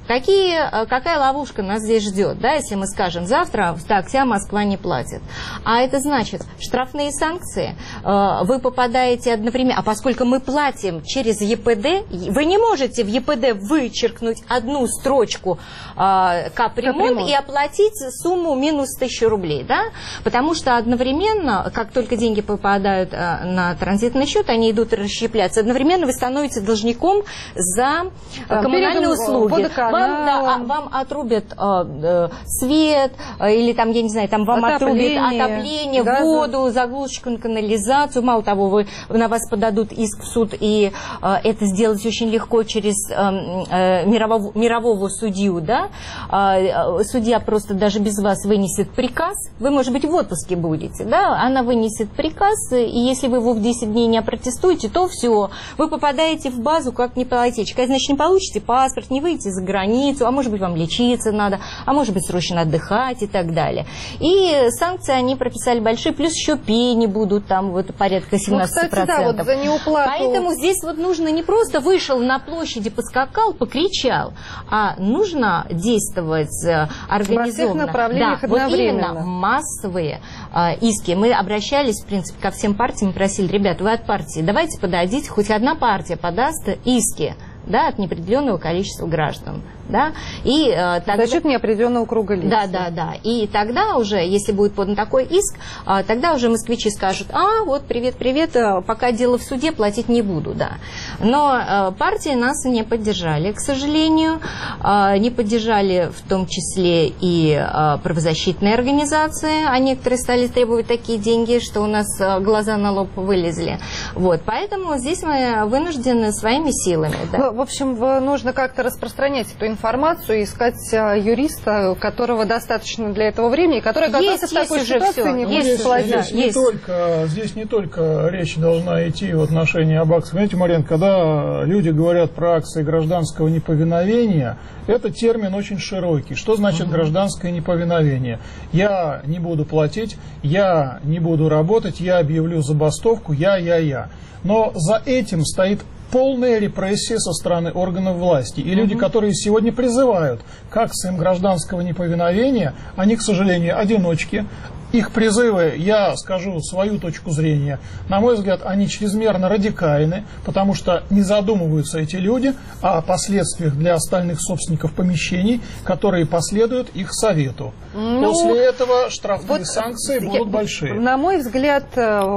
Какие, какая ловушка нас здесь ждет, да, если мы скажем завтра, так, вся Москва не платит. А это значит штрафные санкции, вы попадаете одновременно, а поскольку мы платим через ЕПД, вы не можете в ЕПД вычеркнуть одну строчку капремонт и оплатить сумму минус тысячу рублей, да, потому что одновременно, как только деньги попадают на транзитный счет, они идут расщепляться, одновременно вы становитесь должником за Там, коммунальные услуги. Вам, да, вам отрубят э, свет, э, или там, я не знаю, там вам отопление, отрубят отопление, газа. воду, заглушку на канализацию. Мало того, вы, на вас подадут иск в суд, и э, это сделать очень легко через э, э, мирового, мирового судью, да. Э, судья просто даже без вас вынесет приказ. Вы, может быть, в отпуске будете, да. Она вынесет приказ, и если вы его в десять дней не опротестуете, то все, вы попадаете в базу как неплательщик. А значит, не получите паспорт, не выйдете за границу, а может быть, вам лечиться надо, а может быть, срочно отдыхать и так далее. И санкции они прописали большие, плюс еще пени будут там вот порядка семнадцать процентов. Ну, кстати, да, вот за неуплату. Поэтому здесь вот нужно не просто вышел на площади, поскакал, покричал, а нужно действовать организованно. Во всех направлениях да, одновременно. Вот именно массовые э, иски. Мы обращались, в принципе, ко всем партиям и просили, ребят, вы от партии, давайте подадите, хоть одна партия подаст иски, да, от неопределенного количества граждан. Да? И, э, тогда... За счет неопределенного круга лиц. Да, да, да. И тогда уже, если будет подан такой иск, э, тогда уже москвичи скажут, а, вот, привет-привет, э, пока дело в суде, платить не буду, да. Но э, партии нас не поддержали, к сожалению. Э, не поддержали в том числе и э, правозащитные организации, а некоторые стали требовать такие деньги, что у нас э, глаза на лоб вылезли. Вот, поэтому здесь мы вынуждены своими силами. Да. Ну, в общем, нужно как-то распространять эту информацию. информацию, искать юриста, которого достаточно для этого времени, который оказался в такой ситуации, не будет платить. Здесь, не только, здесь не только речь должна идти в отношении об акциях. Знаете, Марьяна, когда люди говорят про акции гражданского неповиновения, это термин очень широкий. Что значит гражданское неповиновение? Я не буду платить, я не буду работать, я объявлю забастовку, я, я, я. Но за этим стоит полная репрессия со стороны органов власти. И люди, которые сегодня призывают к акциям гражданского неповиновения, они, к сожалению, одиночки. Их призывы, я скажу свою точку зрения, на мой взгляд, они чрезмерно радикальны, потому что не задумываются эти люди о последствиях для остальных собственников помещений, которые последуют их совету. Ну, после этого штрафные вот санкции я, будут большие. На мой взгляд,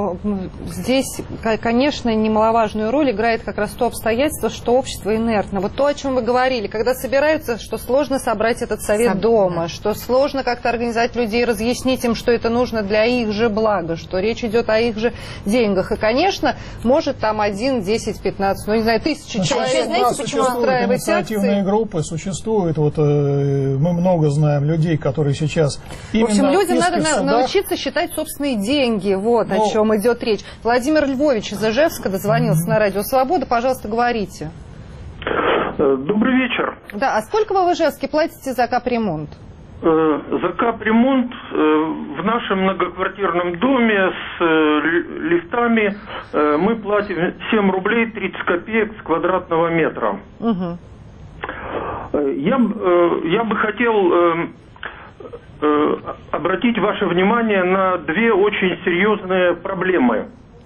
здесь, конечно, немаловажную роль играет как раз то обстоятельство, что общество инертно. Вот то, о чем вы говорили, когда собираются, что сложно собрать этот совет Сам, дома, да. что сложно как-то организовать людей, разъяснить им, что это нужно для их же блага, что речь идет о их же деньгах. И, конечно, может там один, десять, пятнадцать, ну, не знаю, тысячи человек. Знаете, почему устраивать инициативные акции? Группы существуют. Вот, э, мы много знаем людей, которые сейчас именно в общем, людям надо на, научиться считать собственные деньги. Вот Но... о чем идет речь. Владимир Львович из Ижевска дозвонился mm-hmm. на Радио Свобода. Пожалуйста, говорите. Добрый вечер. Да, а сколько вы в Ижевске платите за капремонт? За капремонт в нашем многоквартирном доме с лифтами мы платим семь рублей тридцать копеек с квадратного метра. Угу. Я, я бы хотел обратить ваше внимание на две очень серьезные проблемы.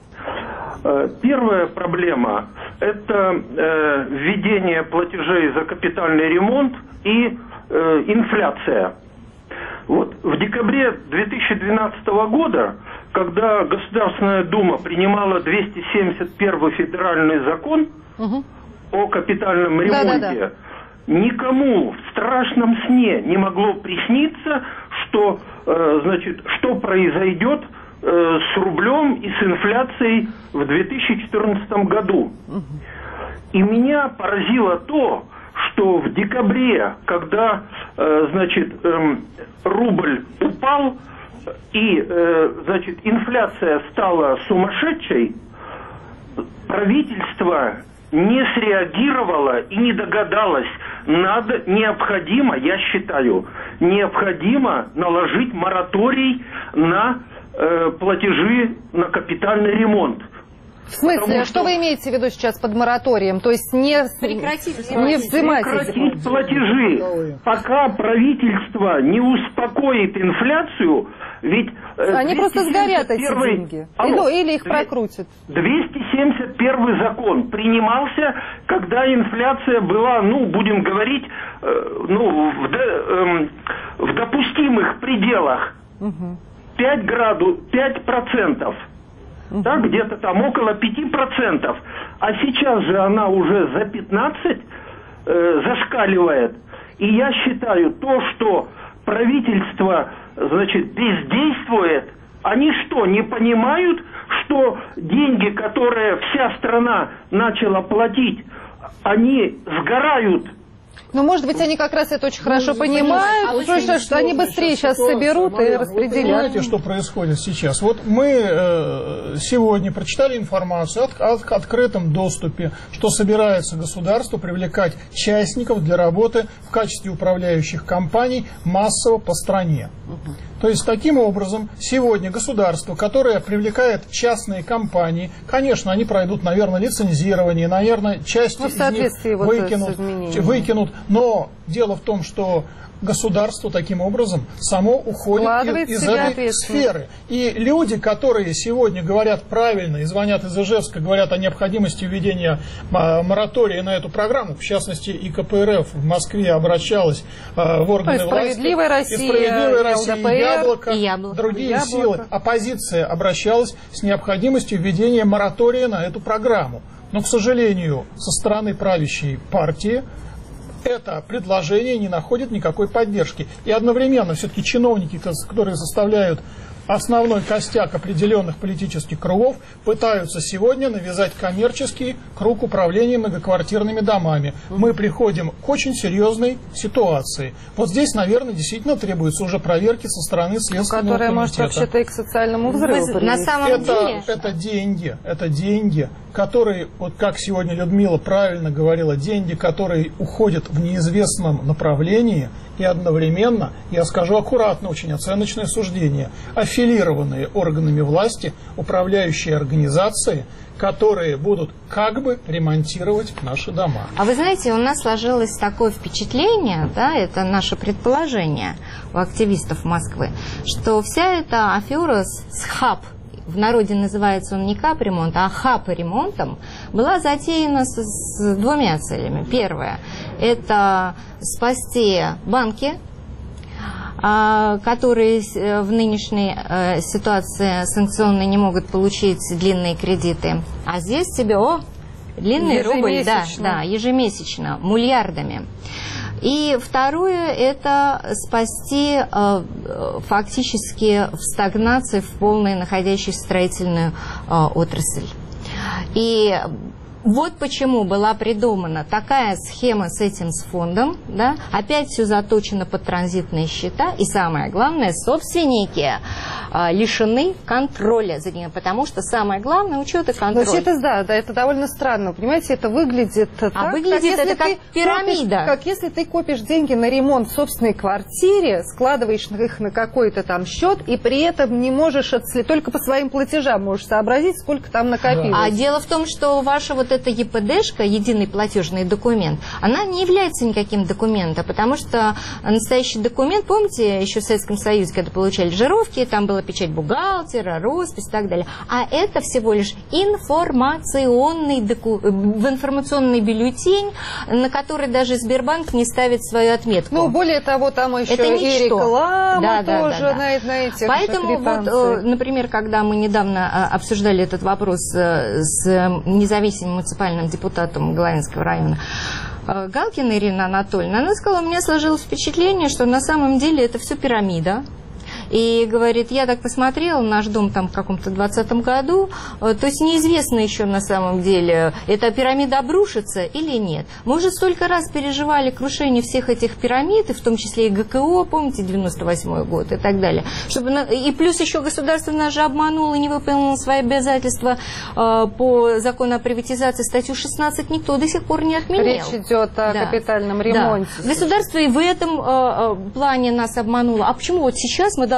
Первая проблема – это введение платежей за капитальный ремонт и инфляция. Вот в декабре две тысячи двенадцатого года, когда Государственная Дума принимала двести семьдесят первый федеральный закон угу. о капитальном ремонте, да, да, да. никому в страшном сне не могло присниться, что, э, значит, что произойдет э, с рублем и с инфляцией в две тысячи четырнадцатом году. Угу. И меня поразило то, что в декабре, когда, э, значит, э, рубль упал и, э, значит, инфляция стала сумасшедшей, правительство не среагировало и не догадалось. Надо, необходимо, я считаю, необходимо наложить мораторий на э, платежи на капитальный ремонт. В смысле, что, что вы имеете в виду сейчас под мораторием? То есть не, прекратить, не взимать прекратить платежи, пока правительство не успокоит инфляцию, ведь... Они просто сгорят, эти деньги. Алло, или их прокрутят. двести семьдесят первый закон принимался, когда инфляция была, ну, будем говорить, ну, в, до, в допустимых пределах. Угу. пять градусов, пять процентов. Да, где-то там около пяти процентов. А сейчас же она уже за пятнадцать э, зашкаливает. И я считаю, то, что правительство, значит, бездействует, они что, не понимают, что деньги, которые вся страна начала платить, они сгорают? Ну, может быть, они как раз это очень хорошо ну, понимают, а что, что, что они быстрее сейчас соберут и распределят. Вы понимаете, что происходит сейчас? Вот мы э, сегодня прочитали информацию о от, открытом доступе, что собирается государство привлекать частников для работы в качестве управляющих компаний массово по стране. Угу. То есть, таким образом, сегодня государство, которое привлекает частные компании, конечно, они пройдут, наверное, лицензирование, наверное, часть ну, из них вот выкинут, выкинут. Но дело в том, что государство таким образом само уходит из, из этой сферы. И люди, которые сегодня говорят правильно и звонят из Ижевска, говорят о необходимости введения моратория на эту программу, в частности, и ка пэ эр эф в Москве обращалась в органы власти, «Справедливая Россия», и «Справедливая Россия», и «Яблоко», и Яблоко, другие Яблоко. силы. Оппозиция обращалась с необходимостью введения моратория на эту программу. Но, к сожалению, со стороны правящей партии это предложение не находит никакой поддержки. И одновременно все-таки чиновники, которые составляют основной костяк определенных политических кругов, пытаются сегодня навязать коммерческий круг управления многоквартирными домами. Мы приходим к очень серьезной ситуации. Вот здесь, наверное, действительно требуется уже проверки со стороны Следственного комитета. Которая может вообще-то и к социальному взрыву привести. На самом это, деле... это деньги, это деньги, которые, вот как сегодня Людмила правильно говорила, деньги, которые уходят в неизвестном направлении, и одновременно, я скажу аккуратно, очень оценочное суждение, аффилированные органами власти, управляющие организации, которые будут как бы ремонтировать наши дома. А вы знаете, у нас сложилось такое впечатление, да, это наше предположение у активистов Москвы, что вся эта афера с ХАП, в народе называется он не капремонт, а хап-ремонтом, была затеяна с, с двумя целями. Первое – это спасти банки, а, которые в нынешней а, ситуации санкционной не могут получить длинные кредиты. А здесь тебе, о, длинный рубль, да, да, ежемесячно, миллиардами. И второе – это спасти э, фактически в стагнации, в полной находящейся строительную э, отрасль. И вот почему была придумана такая схема с этим с фондом, да? Опять все заточено под транзитные счета, и самое главное, собственники а, лишены контроля за ними, потому что самое главное учет и контроль. Но это, да, да, это довольно странно, понимаете, это выглядит так, а выглядит как, это как пирамида. Копишь, как если ты копишь деньги на ремонт в собственной квартире, складываешь их на какой-то там счет, и при этом не можешь отследить, только по своим платежам можешь сообразить, сколько там накопилось. А дело в том, что ваша вот эта е пэ дэшка, единый платежный документ, она не является никаким документом, потому что настоящий документ, помните, еще в Советском Союзе, когда получали жировки, там была печать бухгалтера, роспись и так далее. А это всего лишь информационный, доку... информационный бюллетень, на который даже Сбербанк не ставит свою отметку. Ну, более того, там еще это и реклама да, тоже да, да, да. На, на этих Поэтому, вот, например, когда мы недавно обсуждали этот вопрос с независимым муниципальным депутатом Головинского района Галкина Ирина Анатольевна, она сказала, у меня сложилось впечатление, что на самом деле это все пирамида. И говорит, я так посмотрела, наш дом там в каком-то двадцатом году, то есть неизвестно еще на самом деле, эта пирамида обрушится или нет. Мы уже столько раз переживали крушение всех этих пирамид, и в том числе и гэ ка о, помните, девяносто восьмой год и так далее. Чтобы, и плюс еще государство нас же обмануло и не выполнило свои обязательства э, по закону о приватизации, статью шестнадцать никто до сих пор не отменил. Речь идет о да. капитальном ремонте. Да. Государство и в этом э, плане нас обмануло. А почему вот сейчас мы должны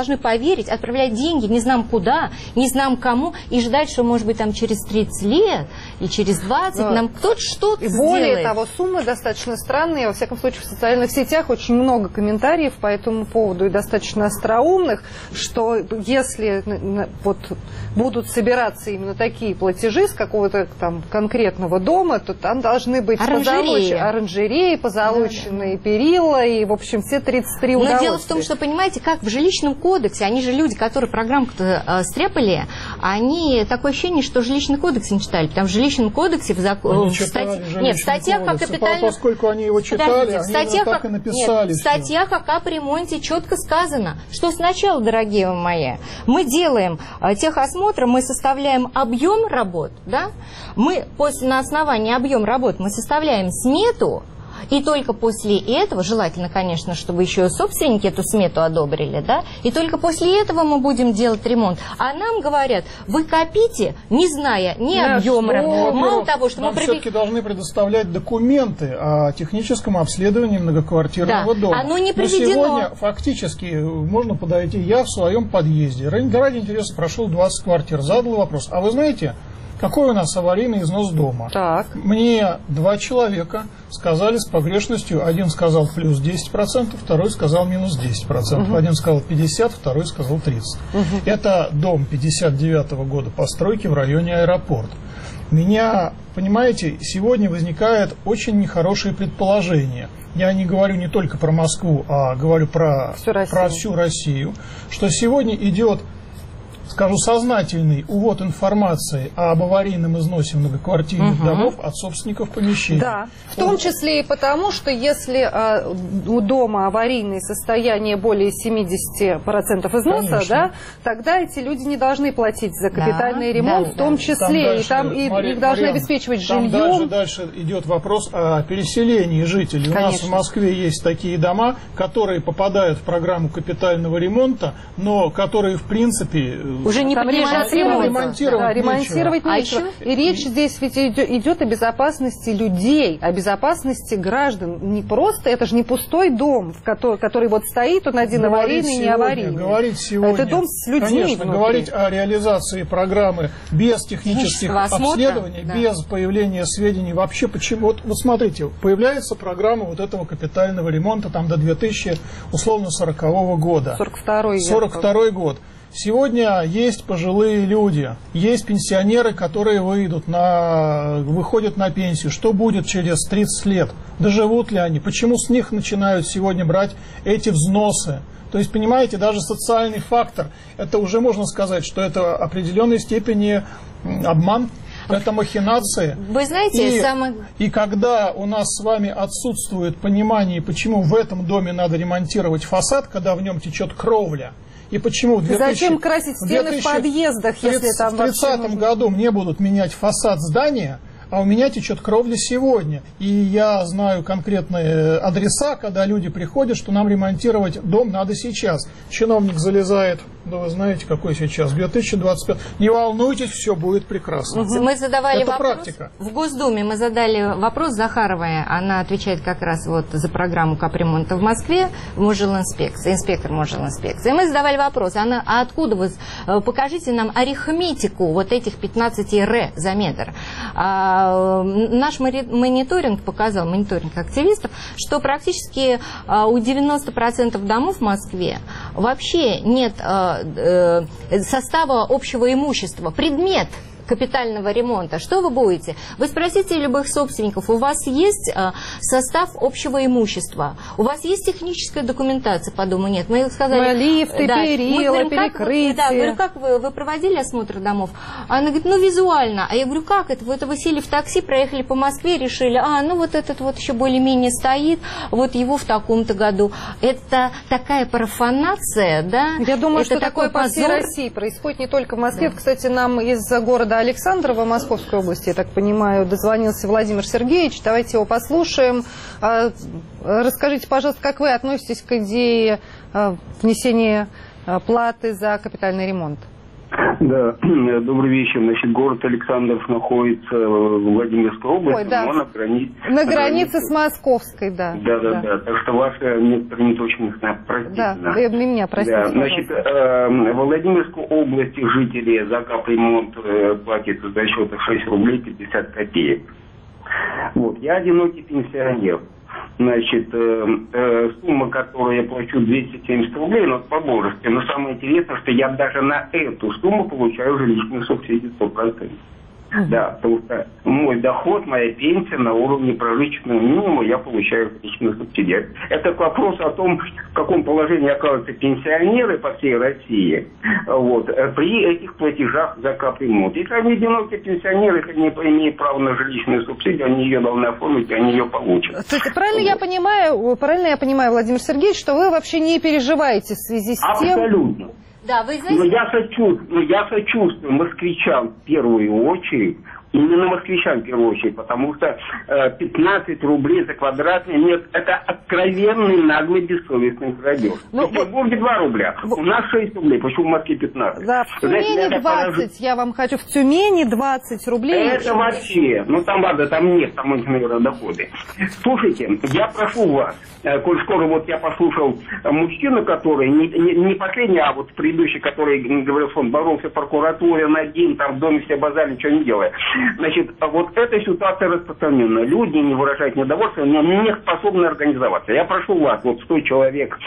должны поверить, отправлять деньги не знаем куда, не знаем кому, и ждать, что, может быть, там через тридцать лет и через двадцать да. нам кто-то что-то сделает. Более того, суммы достаточно странные. Во всяком случае, в социальных сетях очень много комментариев по этому поводу и достаточно остроумных, что если вот будут собираться именно такие платежи с какого-то там конкретного дома, то там должны быть оранжереи, оранжереи позолоченные да, да. перила и, в общем, все тридцать три удовольствия. Но дело в том, что, понимаете, как в жилищном кодексе, они же люди, которые программку-то э, стряпали, они такое ощущение, что жилищный кодекс не читали, потому что в жилищном кодексе в, зак... в, стать... Нет, в статьях о капитальном... Поскольку они его читали, они статьях так о... и написали. Нет, в статьях о капремонте четко сказано, что сначала, дорогие мои, мы делаем э, техосмотр, мы составляем объем работ, да? Мы после, на основании объема работ мы составляем смету, и только после этого, желательно, конечно, чтобы еще собственники эту смету одобрили, да, и только после этого мы будем делать ремонт. А нам говорят, вы копите, не зная ни да, объема работ. Мало того, что нам мы все-таки должны предоставлять документы о техническом обследовании многоквартирного да, дома. оно не приведено. Но сегодня фактически можно подойти, я в своем подъезде, ради интереса прошел двадцать квартир, задал вопрос, а вы знаете, какой у нас аварийный износ дома? Так. Мне два человека сказали с погрешностью. Один сказал плюс десять процентов, второй сказал минус десять процентов. Угу. Один сказал пятьдесят процентов, второй сказал тридцать процентов. Угу. Это дом пятьдесят девятого года постройки в районе аэропорт. У меня, понимаете, сегодня возникает очень нехорошее предположение. Я не говорю не только про Москву, а говорю про всю Россию, про всю Россию, что сегодня идет, скажу, сознательный увод информации об аварийном износе многоквартирных угу. домов от собственников помещений. Да, в том числе и потому, что если а, у дома аварийное состояние более семидесяти процентов износа, да, тогда эти люди не должны платить за капитальный да, ремонт, да, в том числе, там дальше, и там и, Мария, их должны Марьяна, обеспечивать там жильем. Дальше, дальше идет вопрос о переселении жителей. Конечно. У нас в Москве есть такие дома, которые попадают в программу капитального ремонта, но которые, в принципе, уже не ремонтировать, ремонтировать, да, ремонтировать нечего. нечего. А и речь здесь ведь идет, идет о безопасности людей, о безопасности граждан. Не просто, это же не пустой дом, в который, который вот стоит, он один говорить аварийный, сегодня, не аварийный. Говорить сегодня, это дом с людьми. Конечно, внутри. Говорить о реализации программы без технических обследований, да. без появления сведений вообще почему. Вот, вот смотрите, появляется программа вот этого капитального ремонта там до две тысячи сорокового года. сорок второй сорок второй год. Сегодня есть пожилые люди, есть пенсионеры, которые выйдут на, выходят на пенсию. Что будет через тридцать лет? Доживут ли они? Почему с них начинают сегодня брать эти взносы? То есть, понимаете, даже социальный фактор, это уже можно сказать, что это в определенной степени обман. Это махинации. Вы знаете, и, самое... и когда у нас с вами отсутствует понимание, почему в этом доме надо ремонтировать фасад, когда в нем течет кровля, и почему в две тысячи, зачем красить стены в подъездах, если там в тридцатом году мне будут менять фасад здания, а у меня течет кровля сегодня. И я знаю конкретные адреса, когда люди приходят, что нам ремонтировать дом надо сейчас. Чиновник залезает, да вы знаете, какой сейчас, две тысячи двадцать пятый. Не волнуйтесь, все будет прекрасно. Угу. Мы задавали Это вопрос, практика. В Госдуме мы задали вопрос Захаровой, она отвечает как раз вот за программу капремонта в Москве, Можилинспекция, инспектор Можилинспекции. И мы задавали вопрос, она, а откуда вы, покажите нам арифметику вот этих пятнадцати эр за метр. Наш мониторинг показал, мониторинг активистов, что практически у девяноста процентов домов в Москве вообще нет состава общего имущества. Предмет капитального ремонта. Что вы будете? Вы спросите любых собственников, у вас есть а, состав общего имущества? У вас есть техническая документация по дому? Нет. Мы сказали... Лифты, да, перила, мы говорим, перекрытия. Как, да, говорю, как вы, вы проводили осмотр домов? Она говорит, ну визуально. А я говорю, как это? Вы это вы сели в такси, проехали по Москве, решили, а, ну вот этот вот еще более-менее стоит, вот его в таком-то году. Это такая профанация, да? Я думаю, это что такое по всей России происходит, не только в Москве. Да. Кстати, нам из города Александрова Московской области, я так понимаю, дозвонился Владимир Сергеевич. Давайте его послушаем. Расскажите, пожалуйста, как вы относитесь к идее внесения платы за капитальный ремонт? Да, добрый вечер. Значит, город Александров находится в Владимирской области, Ой, да. но на границе... На, на границе с Московской, да. Да, да, да, да. Так что ваша некоторая неточность, простите. Да, да. Вы меня простите, да. Значит, э, в Владимирской области жители за капремонт э, платят за счет шесть рублей пятьдесят копеек. Вот, я одинокий пенсионер. Значит, э, э, сумма, которую я плачу, двести семьдесят рублей, но по божеству. Но самое интересное, что я даже на эту сумму получаю жилищную субсидию сто процентов. Uh-huh. Да, потому что мой доход, моя пенсия на уровне прожиточного минимума, я получаю жилищную субсидию. Это к вопросу о том, в каком положении оказываются пенсионеры по всей России вот, при этих платежах за капремонт. Если они одинокие пенсионеры, если они имеют право на жилищную субсидию, они ее должны оформить, и они ее получат. То есть, правильно вот. я понимаю, правильно я понимаю, Владимир Сергеевич, что вы вообще не переживаете в связи с тем... Абсолютно. Да, вы знаете... Но я сочувствую, но я сочувствую москвичам в первую очередь, именно москвичам в первую очередь, потому что э, пятнадцать рублей за квадратный метр – это откровенный, наглый, бессовестный грабеж. Ну, в Петербурге два рубля, у нас шесть рублей, почему в Москве пятнадцать? Да, в Тюмени двадцать, я вам хочу, в Тюмени двадцать рублей. Это вообще, ну там ладно, там нет, там, наверное, доходы. Слушайте, я прошу вас, э, коль скоро вот я послушал мужчину, который, не, не, не последний, а вот предыдущий, который говорил, что он боролся в прокуратуре, он один, там в доме все базали, ничего не делая. Значит, вот эта ситуация распространена. Люди не выражают недовольства, но не способны организоваться. Я прошу вас, вот сто человек,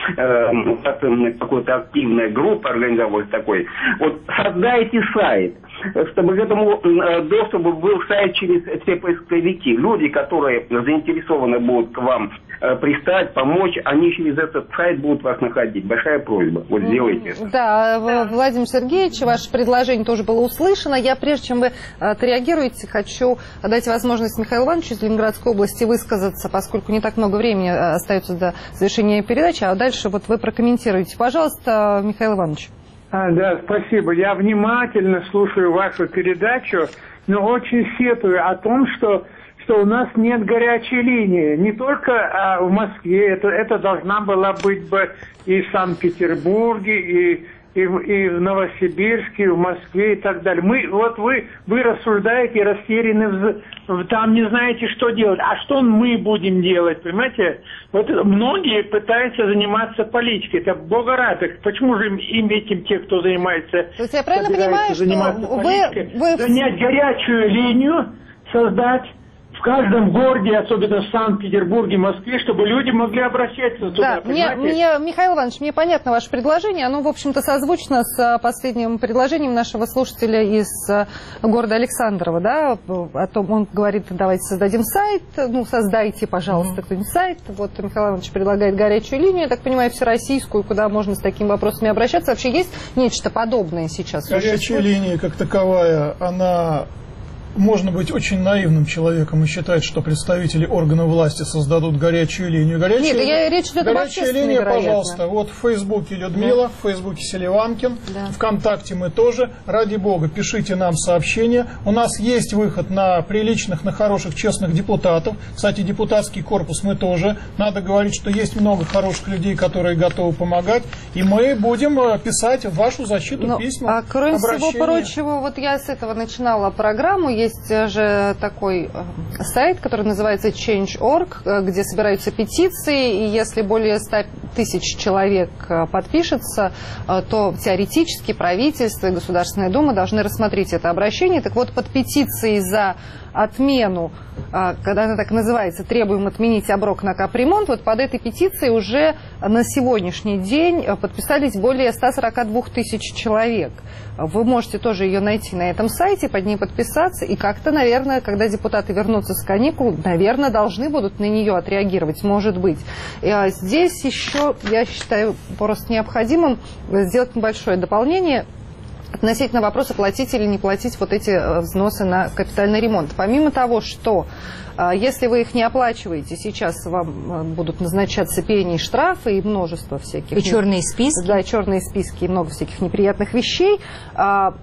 э, какой-то активная группа организовалась такой, вот создайте сайт, чтобы к этому э, доступу был сайт через все поисковики. Люди, которые заинтересованы будут к вам э, пристать, помочь, они через этот сайт будут вас находить. Большая просьба. Вот сделайте это. Да, Владимир Сергеевич, ваше предложение тоже было услышано. Я, прежде чем вы отреагируете, хочу дать возможность Михаилу Ивановичу из Ленинградской области высказаться, поскольку не так много времени остается до завершения передачи, а дальше вот вы прокомментируете. Пожалуйста, Михаил Иванович. А, да, спасибо. Я внимательно слушаю вашу передачу, но очень сетую о том, что, что у нас нет горячей линии. Не только а, в Москве, это, это должна была быть бы и в Санкт-Петербурге, и И в, и в Новосибирске, и в Москве и так далее. Мы, вот вы, вы рассуждаете, растеряны, в, в, там не знаете, что делать. А что мы будем делать, понимаете? Вот многие пытаются заниматься политикой. Это бога ради. Почему же им, им этим те, кто занимается... То есть я правильно понимаю, что вы, вы... занять горячую линию, создать в каждом городе, особенно в Санкт-Петербурге, Москве, чтобы люди могли обращаться туда. Да, мне, мне, Михаил Иванович, мне понятно ваше предложение. Оно, в общем-то, созвучно с последним предложением нашего слушателя из города Александрова. Да? О том, он говорит, давайте создадим сайт. Ну, создайте, пожалуйста, mm-hmm. кто-нибудь сайт. Вот Михаил Иванович предлагает горячую линию, я так понимаю, всероссийскую, куда можно с такими вопросами обращаться. Вообще есть нечто подобное сейчас? Горячая линия, как таковая, она... Можно быть очень наивным человеком и считать, что представители органов власти создадут горячую линию. Горячая Нет, линия, я речь идет об горячая линия, пожалуйста. Вот в Фейсбуке Людмила, да. в Фейсбуке Селиванкин, да. ВКонтакте мы тоже. Ради бога, пишите нам сообщения. У нас есть выход на приличных, на хороших, честных депутатов. Кстати, депутатский корпус мы тоже. Надо говорить, что есть много хороших людей, которые готовы помогать. И мы будем писать в вашу защиту Но, письма. А кроме обращения. всего прочего, вот я с этого начинала программу. Есть же такой сайт, который называется чейндж точка орг, где собираются петиции, и если более ста тысяч человек подпишется, то теоретически правительство и Государственная Дума должны рассмотреть это обращение. Так вот, под петицией за отмену, когда она так называется, требуем отменить оброк на капремонт, вот под этой петицией уже на сегодняшний день подписались более ста сорока двух тысяч человек. Вы можете тоже ее найти на этом сайте, под ней подписаться, и как-то, наверное, когда депутаты вернутся с каникул, наверное, должны будут на нее отреагировать, может быть. И здесь еще, я считаю, просто необходимым сделать небольшое дополнение относительно вопроса, платить или не платить вот эти взносы на капитальный ремонт. Помимо того, что если вы их не оплачиваете, сейчас вам будут назначаться пени и штрафы и множество всяких... И черные списки. Да, черные списки и много всяких неприятных вещей.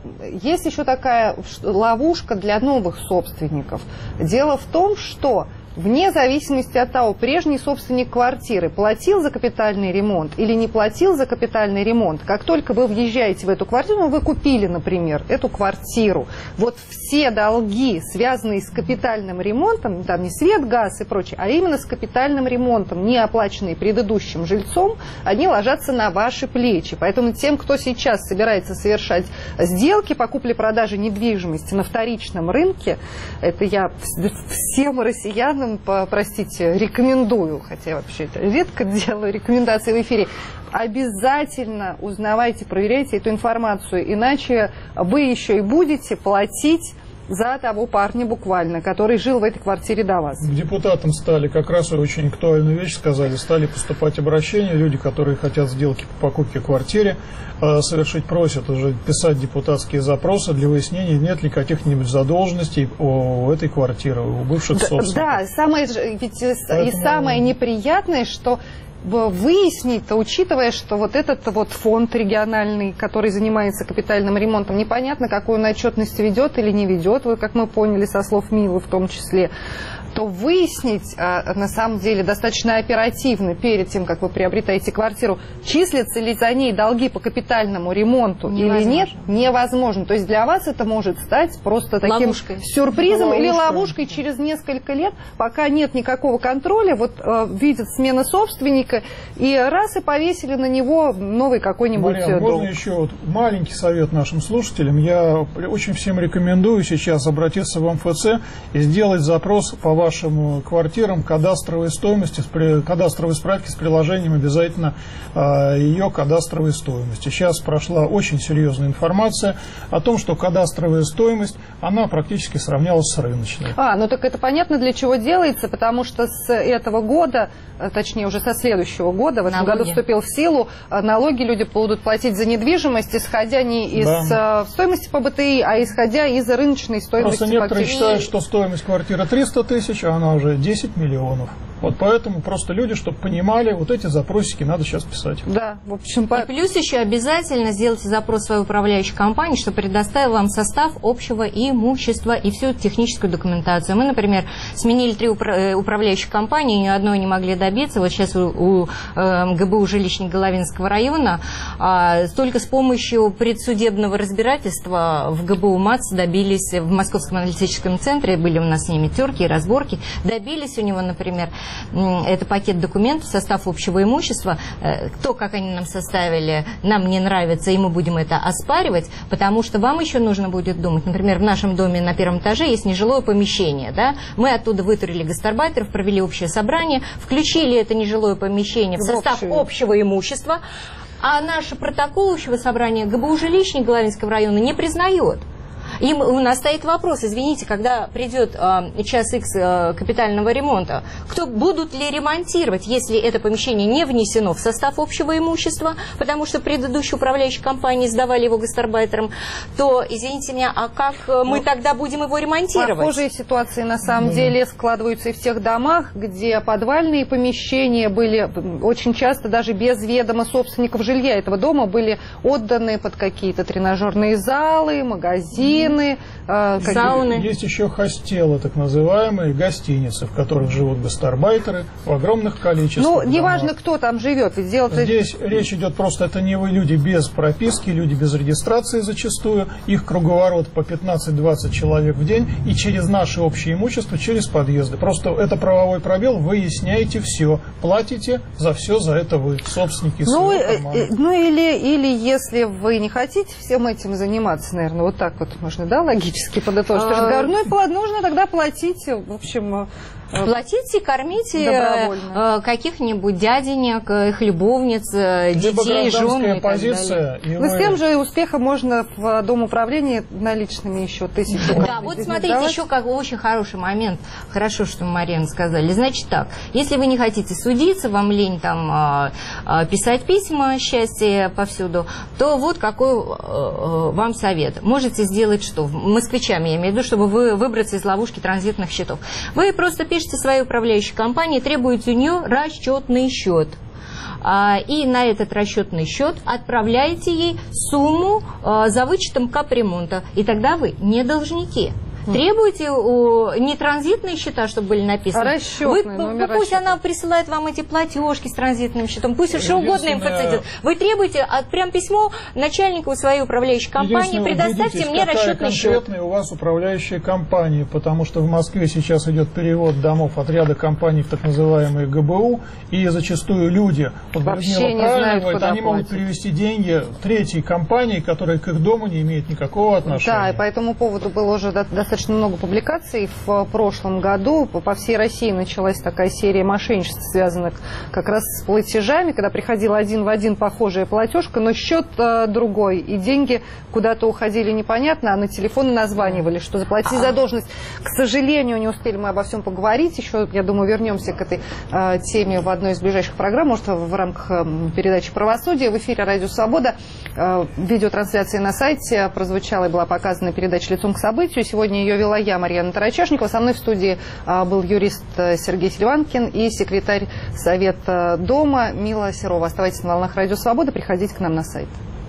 Есть еще такая ловушка для новых собственников. Дело в том, что вне зависимости от того, прежний собственник квартиры платил за капитальный ремонт или не платил за капитальный ремонт, как только вы въезжаете в эту квартиру, ну, вы купили, например, эту квартиру, вот все долги, связанные с капитальным ремонтом, там не свет, газ и прочее, а именно с капитальным ремонтом, не оплаченные предыдущим жильцом, они ложатся на ваши плечи. Поэтому тем, кто сейчас собирается совершать сделки по купле-продаже недвижимости на вторичном рынке, это я всем россиянам, простите, рекомендую, хотя вообще это редко делаю рекомендации в эфире, обязательно узнавайте, проверяйте эту информацию, иначе вы еще и будете платить за того парня буквально, который жил в этой квартире до вас. К депутатам стали, как раз очень актуальную вещь сказали, стали поступать обращения, люди, которые хотят сделки по покупке квартиры э, совершить, просят уже писать депутатские запросы для выяснения, нет ли каких-нибудь задолженностей у этой квартиры, у бывших да, собственников. Да, самое, ведь Поэтому... и самое неприятное, что выяснить-то, учитывая, что вот этот вот фонд региональный, который занимается капитальным ремонтом, непонятно, какую он отчетность ведет или не ведет, вы, как мы поняли со слов Милы в том числе, то выяснить, на самом деле, достаточно оперативно, перед тем, как вы приобретаете квартиру, числятся ли за ней долги по капитальному ремонту невозможно. Или нет, невозможно. То есть для вас это может стать просто таким ловушкой. Сюрпризом ловушкой. Или ловушкой через несколько лет, пока нет никакого контроля, вот э, видят смена собственника, и раз и повесили на него новый какой-нибудь Марьяна, долг. можно еще вот маленький совет нашим слушателям. Я очень всем рекомендую сейчас обратиться в эм эф цэ и сделать запрос по вашим квартирам кадастровой стоимости, кадастровой справки с приложением обязательно э, ее кадастровой стоимости. Сейчас прошла очень серьезная информация о том, что кадастровая стоимость, она практически сравнялась с рыночной. А, ну так это понятно, для чего делается, потому что с этого года, точнее уже со следующего года, в этом налоги. году вступил в силу, налоги люди будут платить за недвижимость, исходя не из да. стоимости по бэ тэ и, а исходя из рыночной стоимости. Просто некоторые фактически. считают, что стоимость квартиры триста тысяч, а она уже десять миллионов. Вот поэтому просто люди, чтобы понимали, вот эти запросики надо сейчас писать. Да, в общем, по... И плюс еще обязательно сделайте запрос в свою управляющую компанию, чтобы предоставила вам состав общего имущества и всю техническую документацию. Мы, например, сменили три управляющих компании, ни одной не могли добиться. Вот сейчас у, у э, гэ бэ у жилищник Головинского района э, только с помощью предсудебного разбирательства в гэ бэ у МАЦ добились, в Московском аналитическом центре, были у нас с ними терки и разборки, добились у него, например, это пакет документов, состав общего имущества. То, как они нам составили, нам не нравится, и мы будем это оспаривать, потому что вам еще нужно будет думать. Например, в нашем доме на первом этаже есть нежилое помещение. Да? Мы оттуда вытурили гастарбайтеров, провели общее собрание, включили это нежилое помещение в состав общего, общего имущества, а наш протокол общего собрания гэ бэ у жилищник Головинского района не признает. И у нас стоит вопрос, извините, когда придет э, час Х э, капитального ремонта, кто будут ли ремонтировать, если это помещение не внесено в состав общего имущества, потому что предыдущие управляющие компании сдавали его гастарбайтерам, то, извините меня, а как мы ну, тогда будем его ремонтировать? Похожие ситуации на самом mm. деле складываются и в тех домах, где подвальные помещения были очень часто даже без ведома собственников жилья этого дома, были отданы под какие-то тренажерные залы, магазины, Э, сауны. Есть еще хостелы, так называемые, гостиницы, в которых живут гастарбайтеры в огромных количествах. Ну, неважно, кто там живет. Ведь дело Здесь речь идет просто, это не вы, люди без прописки, люди без регистрации зачастую. Их круговорот по пятнадцать-двадцать человек в день, и через наше общее имущество, через подъезды. Просто это правовой пробел, выясняете все. Платите за все, за это вы, собственники ну, своего кармана. Ну, или, или если вы не хотите всем этим заниматься, наверное, вот так вот можно, да, логически подытожить разговор. Ну и нужно тогда платить, в общем... Платите, кормите каких-нибудь дяденек, их любовниц, детей, жен и так далее. Ну, с тем же успехом можно в Дом управления наличными еще тысячу. Да, вот смотрите, еще как очень хороший момент. Хорошо, что Марьяна сказали. Значит так, если вы не хотите судиться, вам лень там писать письма, счастье повсюду, то вот какой вам совет. Можете сделать что? Москвичам, я имею в виду, чтобы вы выбраться из ловушки транзитных счетов. Вы просто пишите своей управляющей компании, требуете у нее расчетный счет. И на этот расчетный счет отправляете ей сумму за вычетом капремонта. И тогда вы не должники. Требуйте у, не транзитные счета, чтобы были написаны. Расчетный, Вы, номер пусть расчета. она присылает вам эти платежки с транзитным счетом, пусть что угодно им подсадит. Вы требуете от, прям письмо начальнику своей управляющей компании, предоставьте мне расчетный счет. Конкретная у вас управляющая компания, потому что в Москве сейчас идет перевод домов от ряда компаний в так называемые ГБУ, и зачастую люди, вот вообще не знают, говорит, куда они могут перевести деньги третьей компании, которая к их дому не имеет никакого отношения. Да, и по этому поводу было уже достаточно много публикаций. В прошлом году по всей России началась такая серия мошенничеств, связанных как раз с платежами, когда приходила один в один похожая платежка, но счет э, другой, и деньги куда-то уходили непонятно, а на телефоны названивали, что заплатить задолженность. К сожалению, не успели мы обо всем поговорить. Еще, я думаю, вернемся к этой э, теме в одной из ближайших программ, может, в рамках э, передачи «Правосудие». В эфире «Радио Свобода». Э, видеотрансляция на сайте прозвучала и была показана передача «Лицом к событию». Сегодня ее вела я, Марьяна Тарачешникова. Со мной в студии э, был юрист Сергей Селиванкин и секретарь Совета Дома Мила Серова. Оставайтесь на волнах «Радио Свобода», приходите к нам на сайт.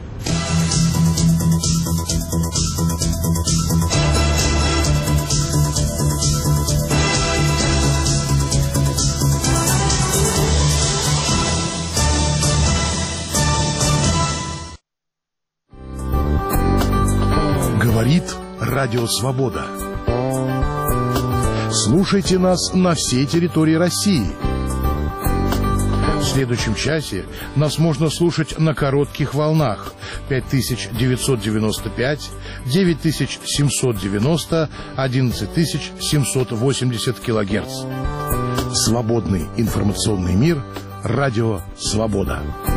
Говорит Радио Свобода. Слушайте нас на всей территории России. В следующем часе нас можно слушать на коротких волнах пять тысяч девятьсот девяносто пять, девять тысяч семьсот девяносто, одиннадцать тысяч семьсот восемьдесят килогерц. Свободный информационный мир. Радио Свобода.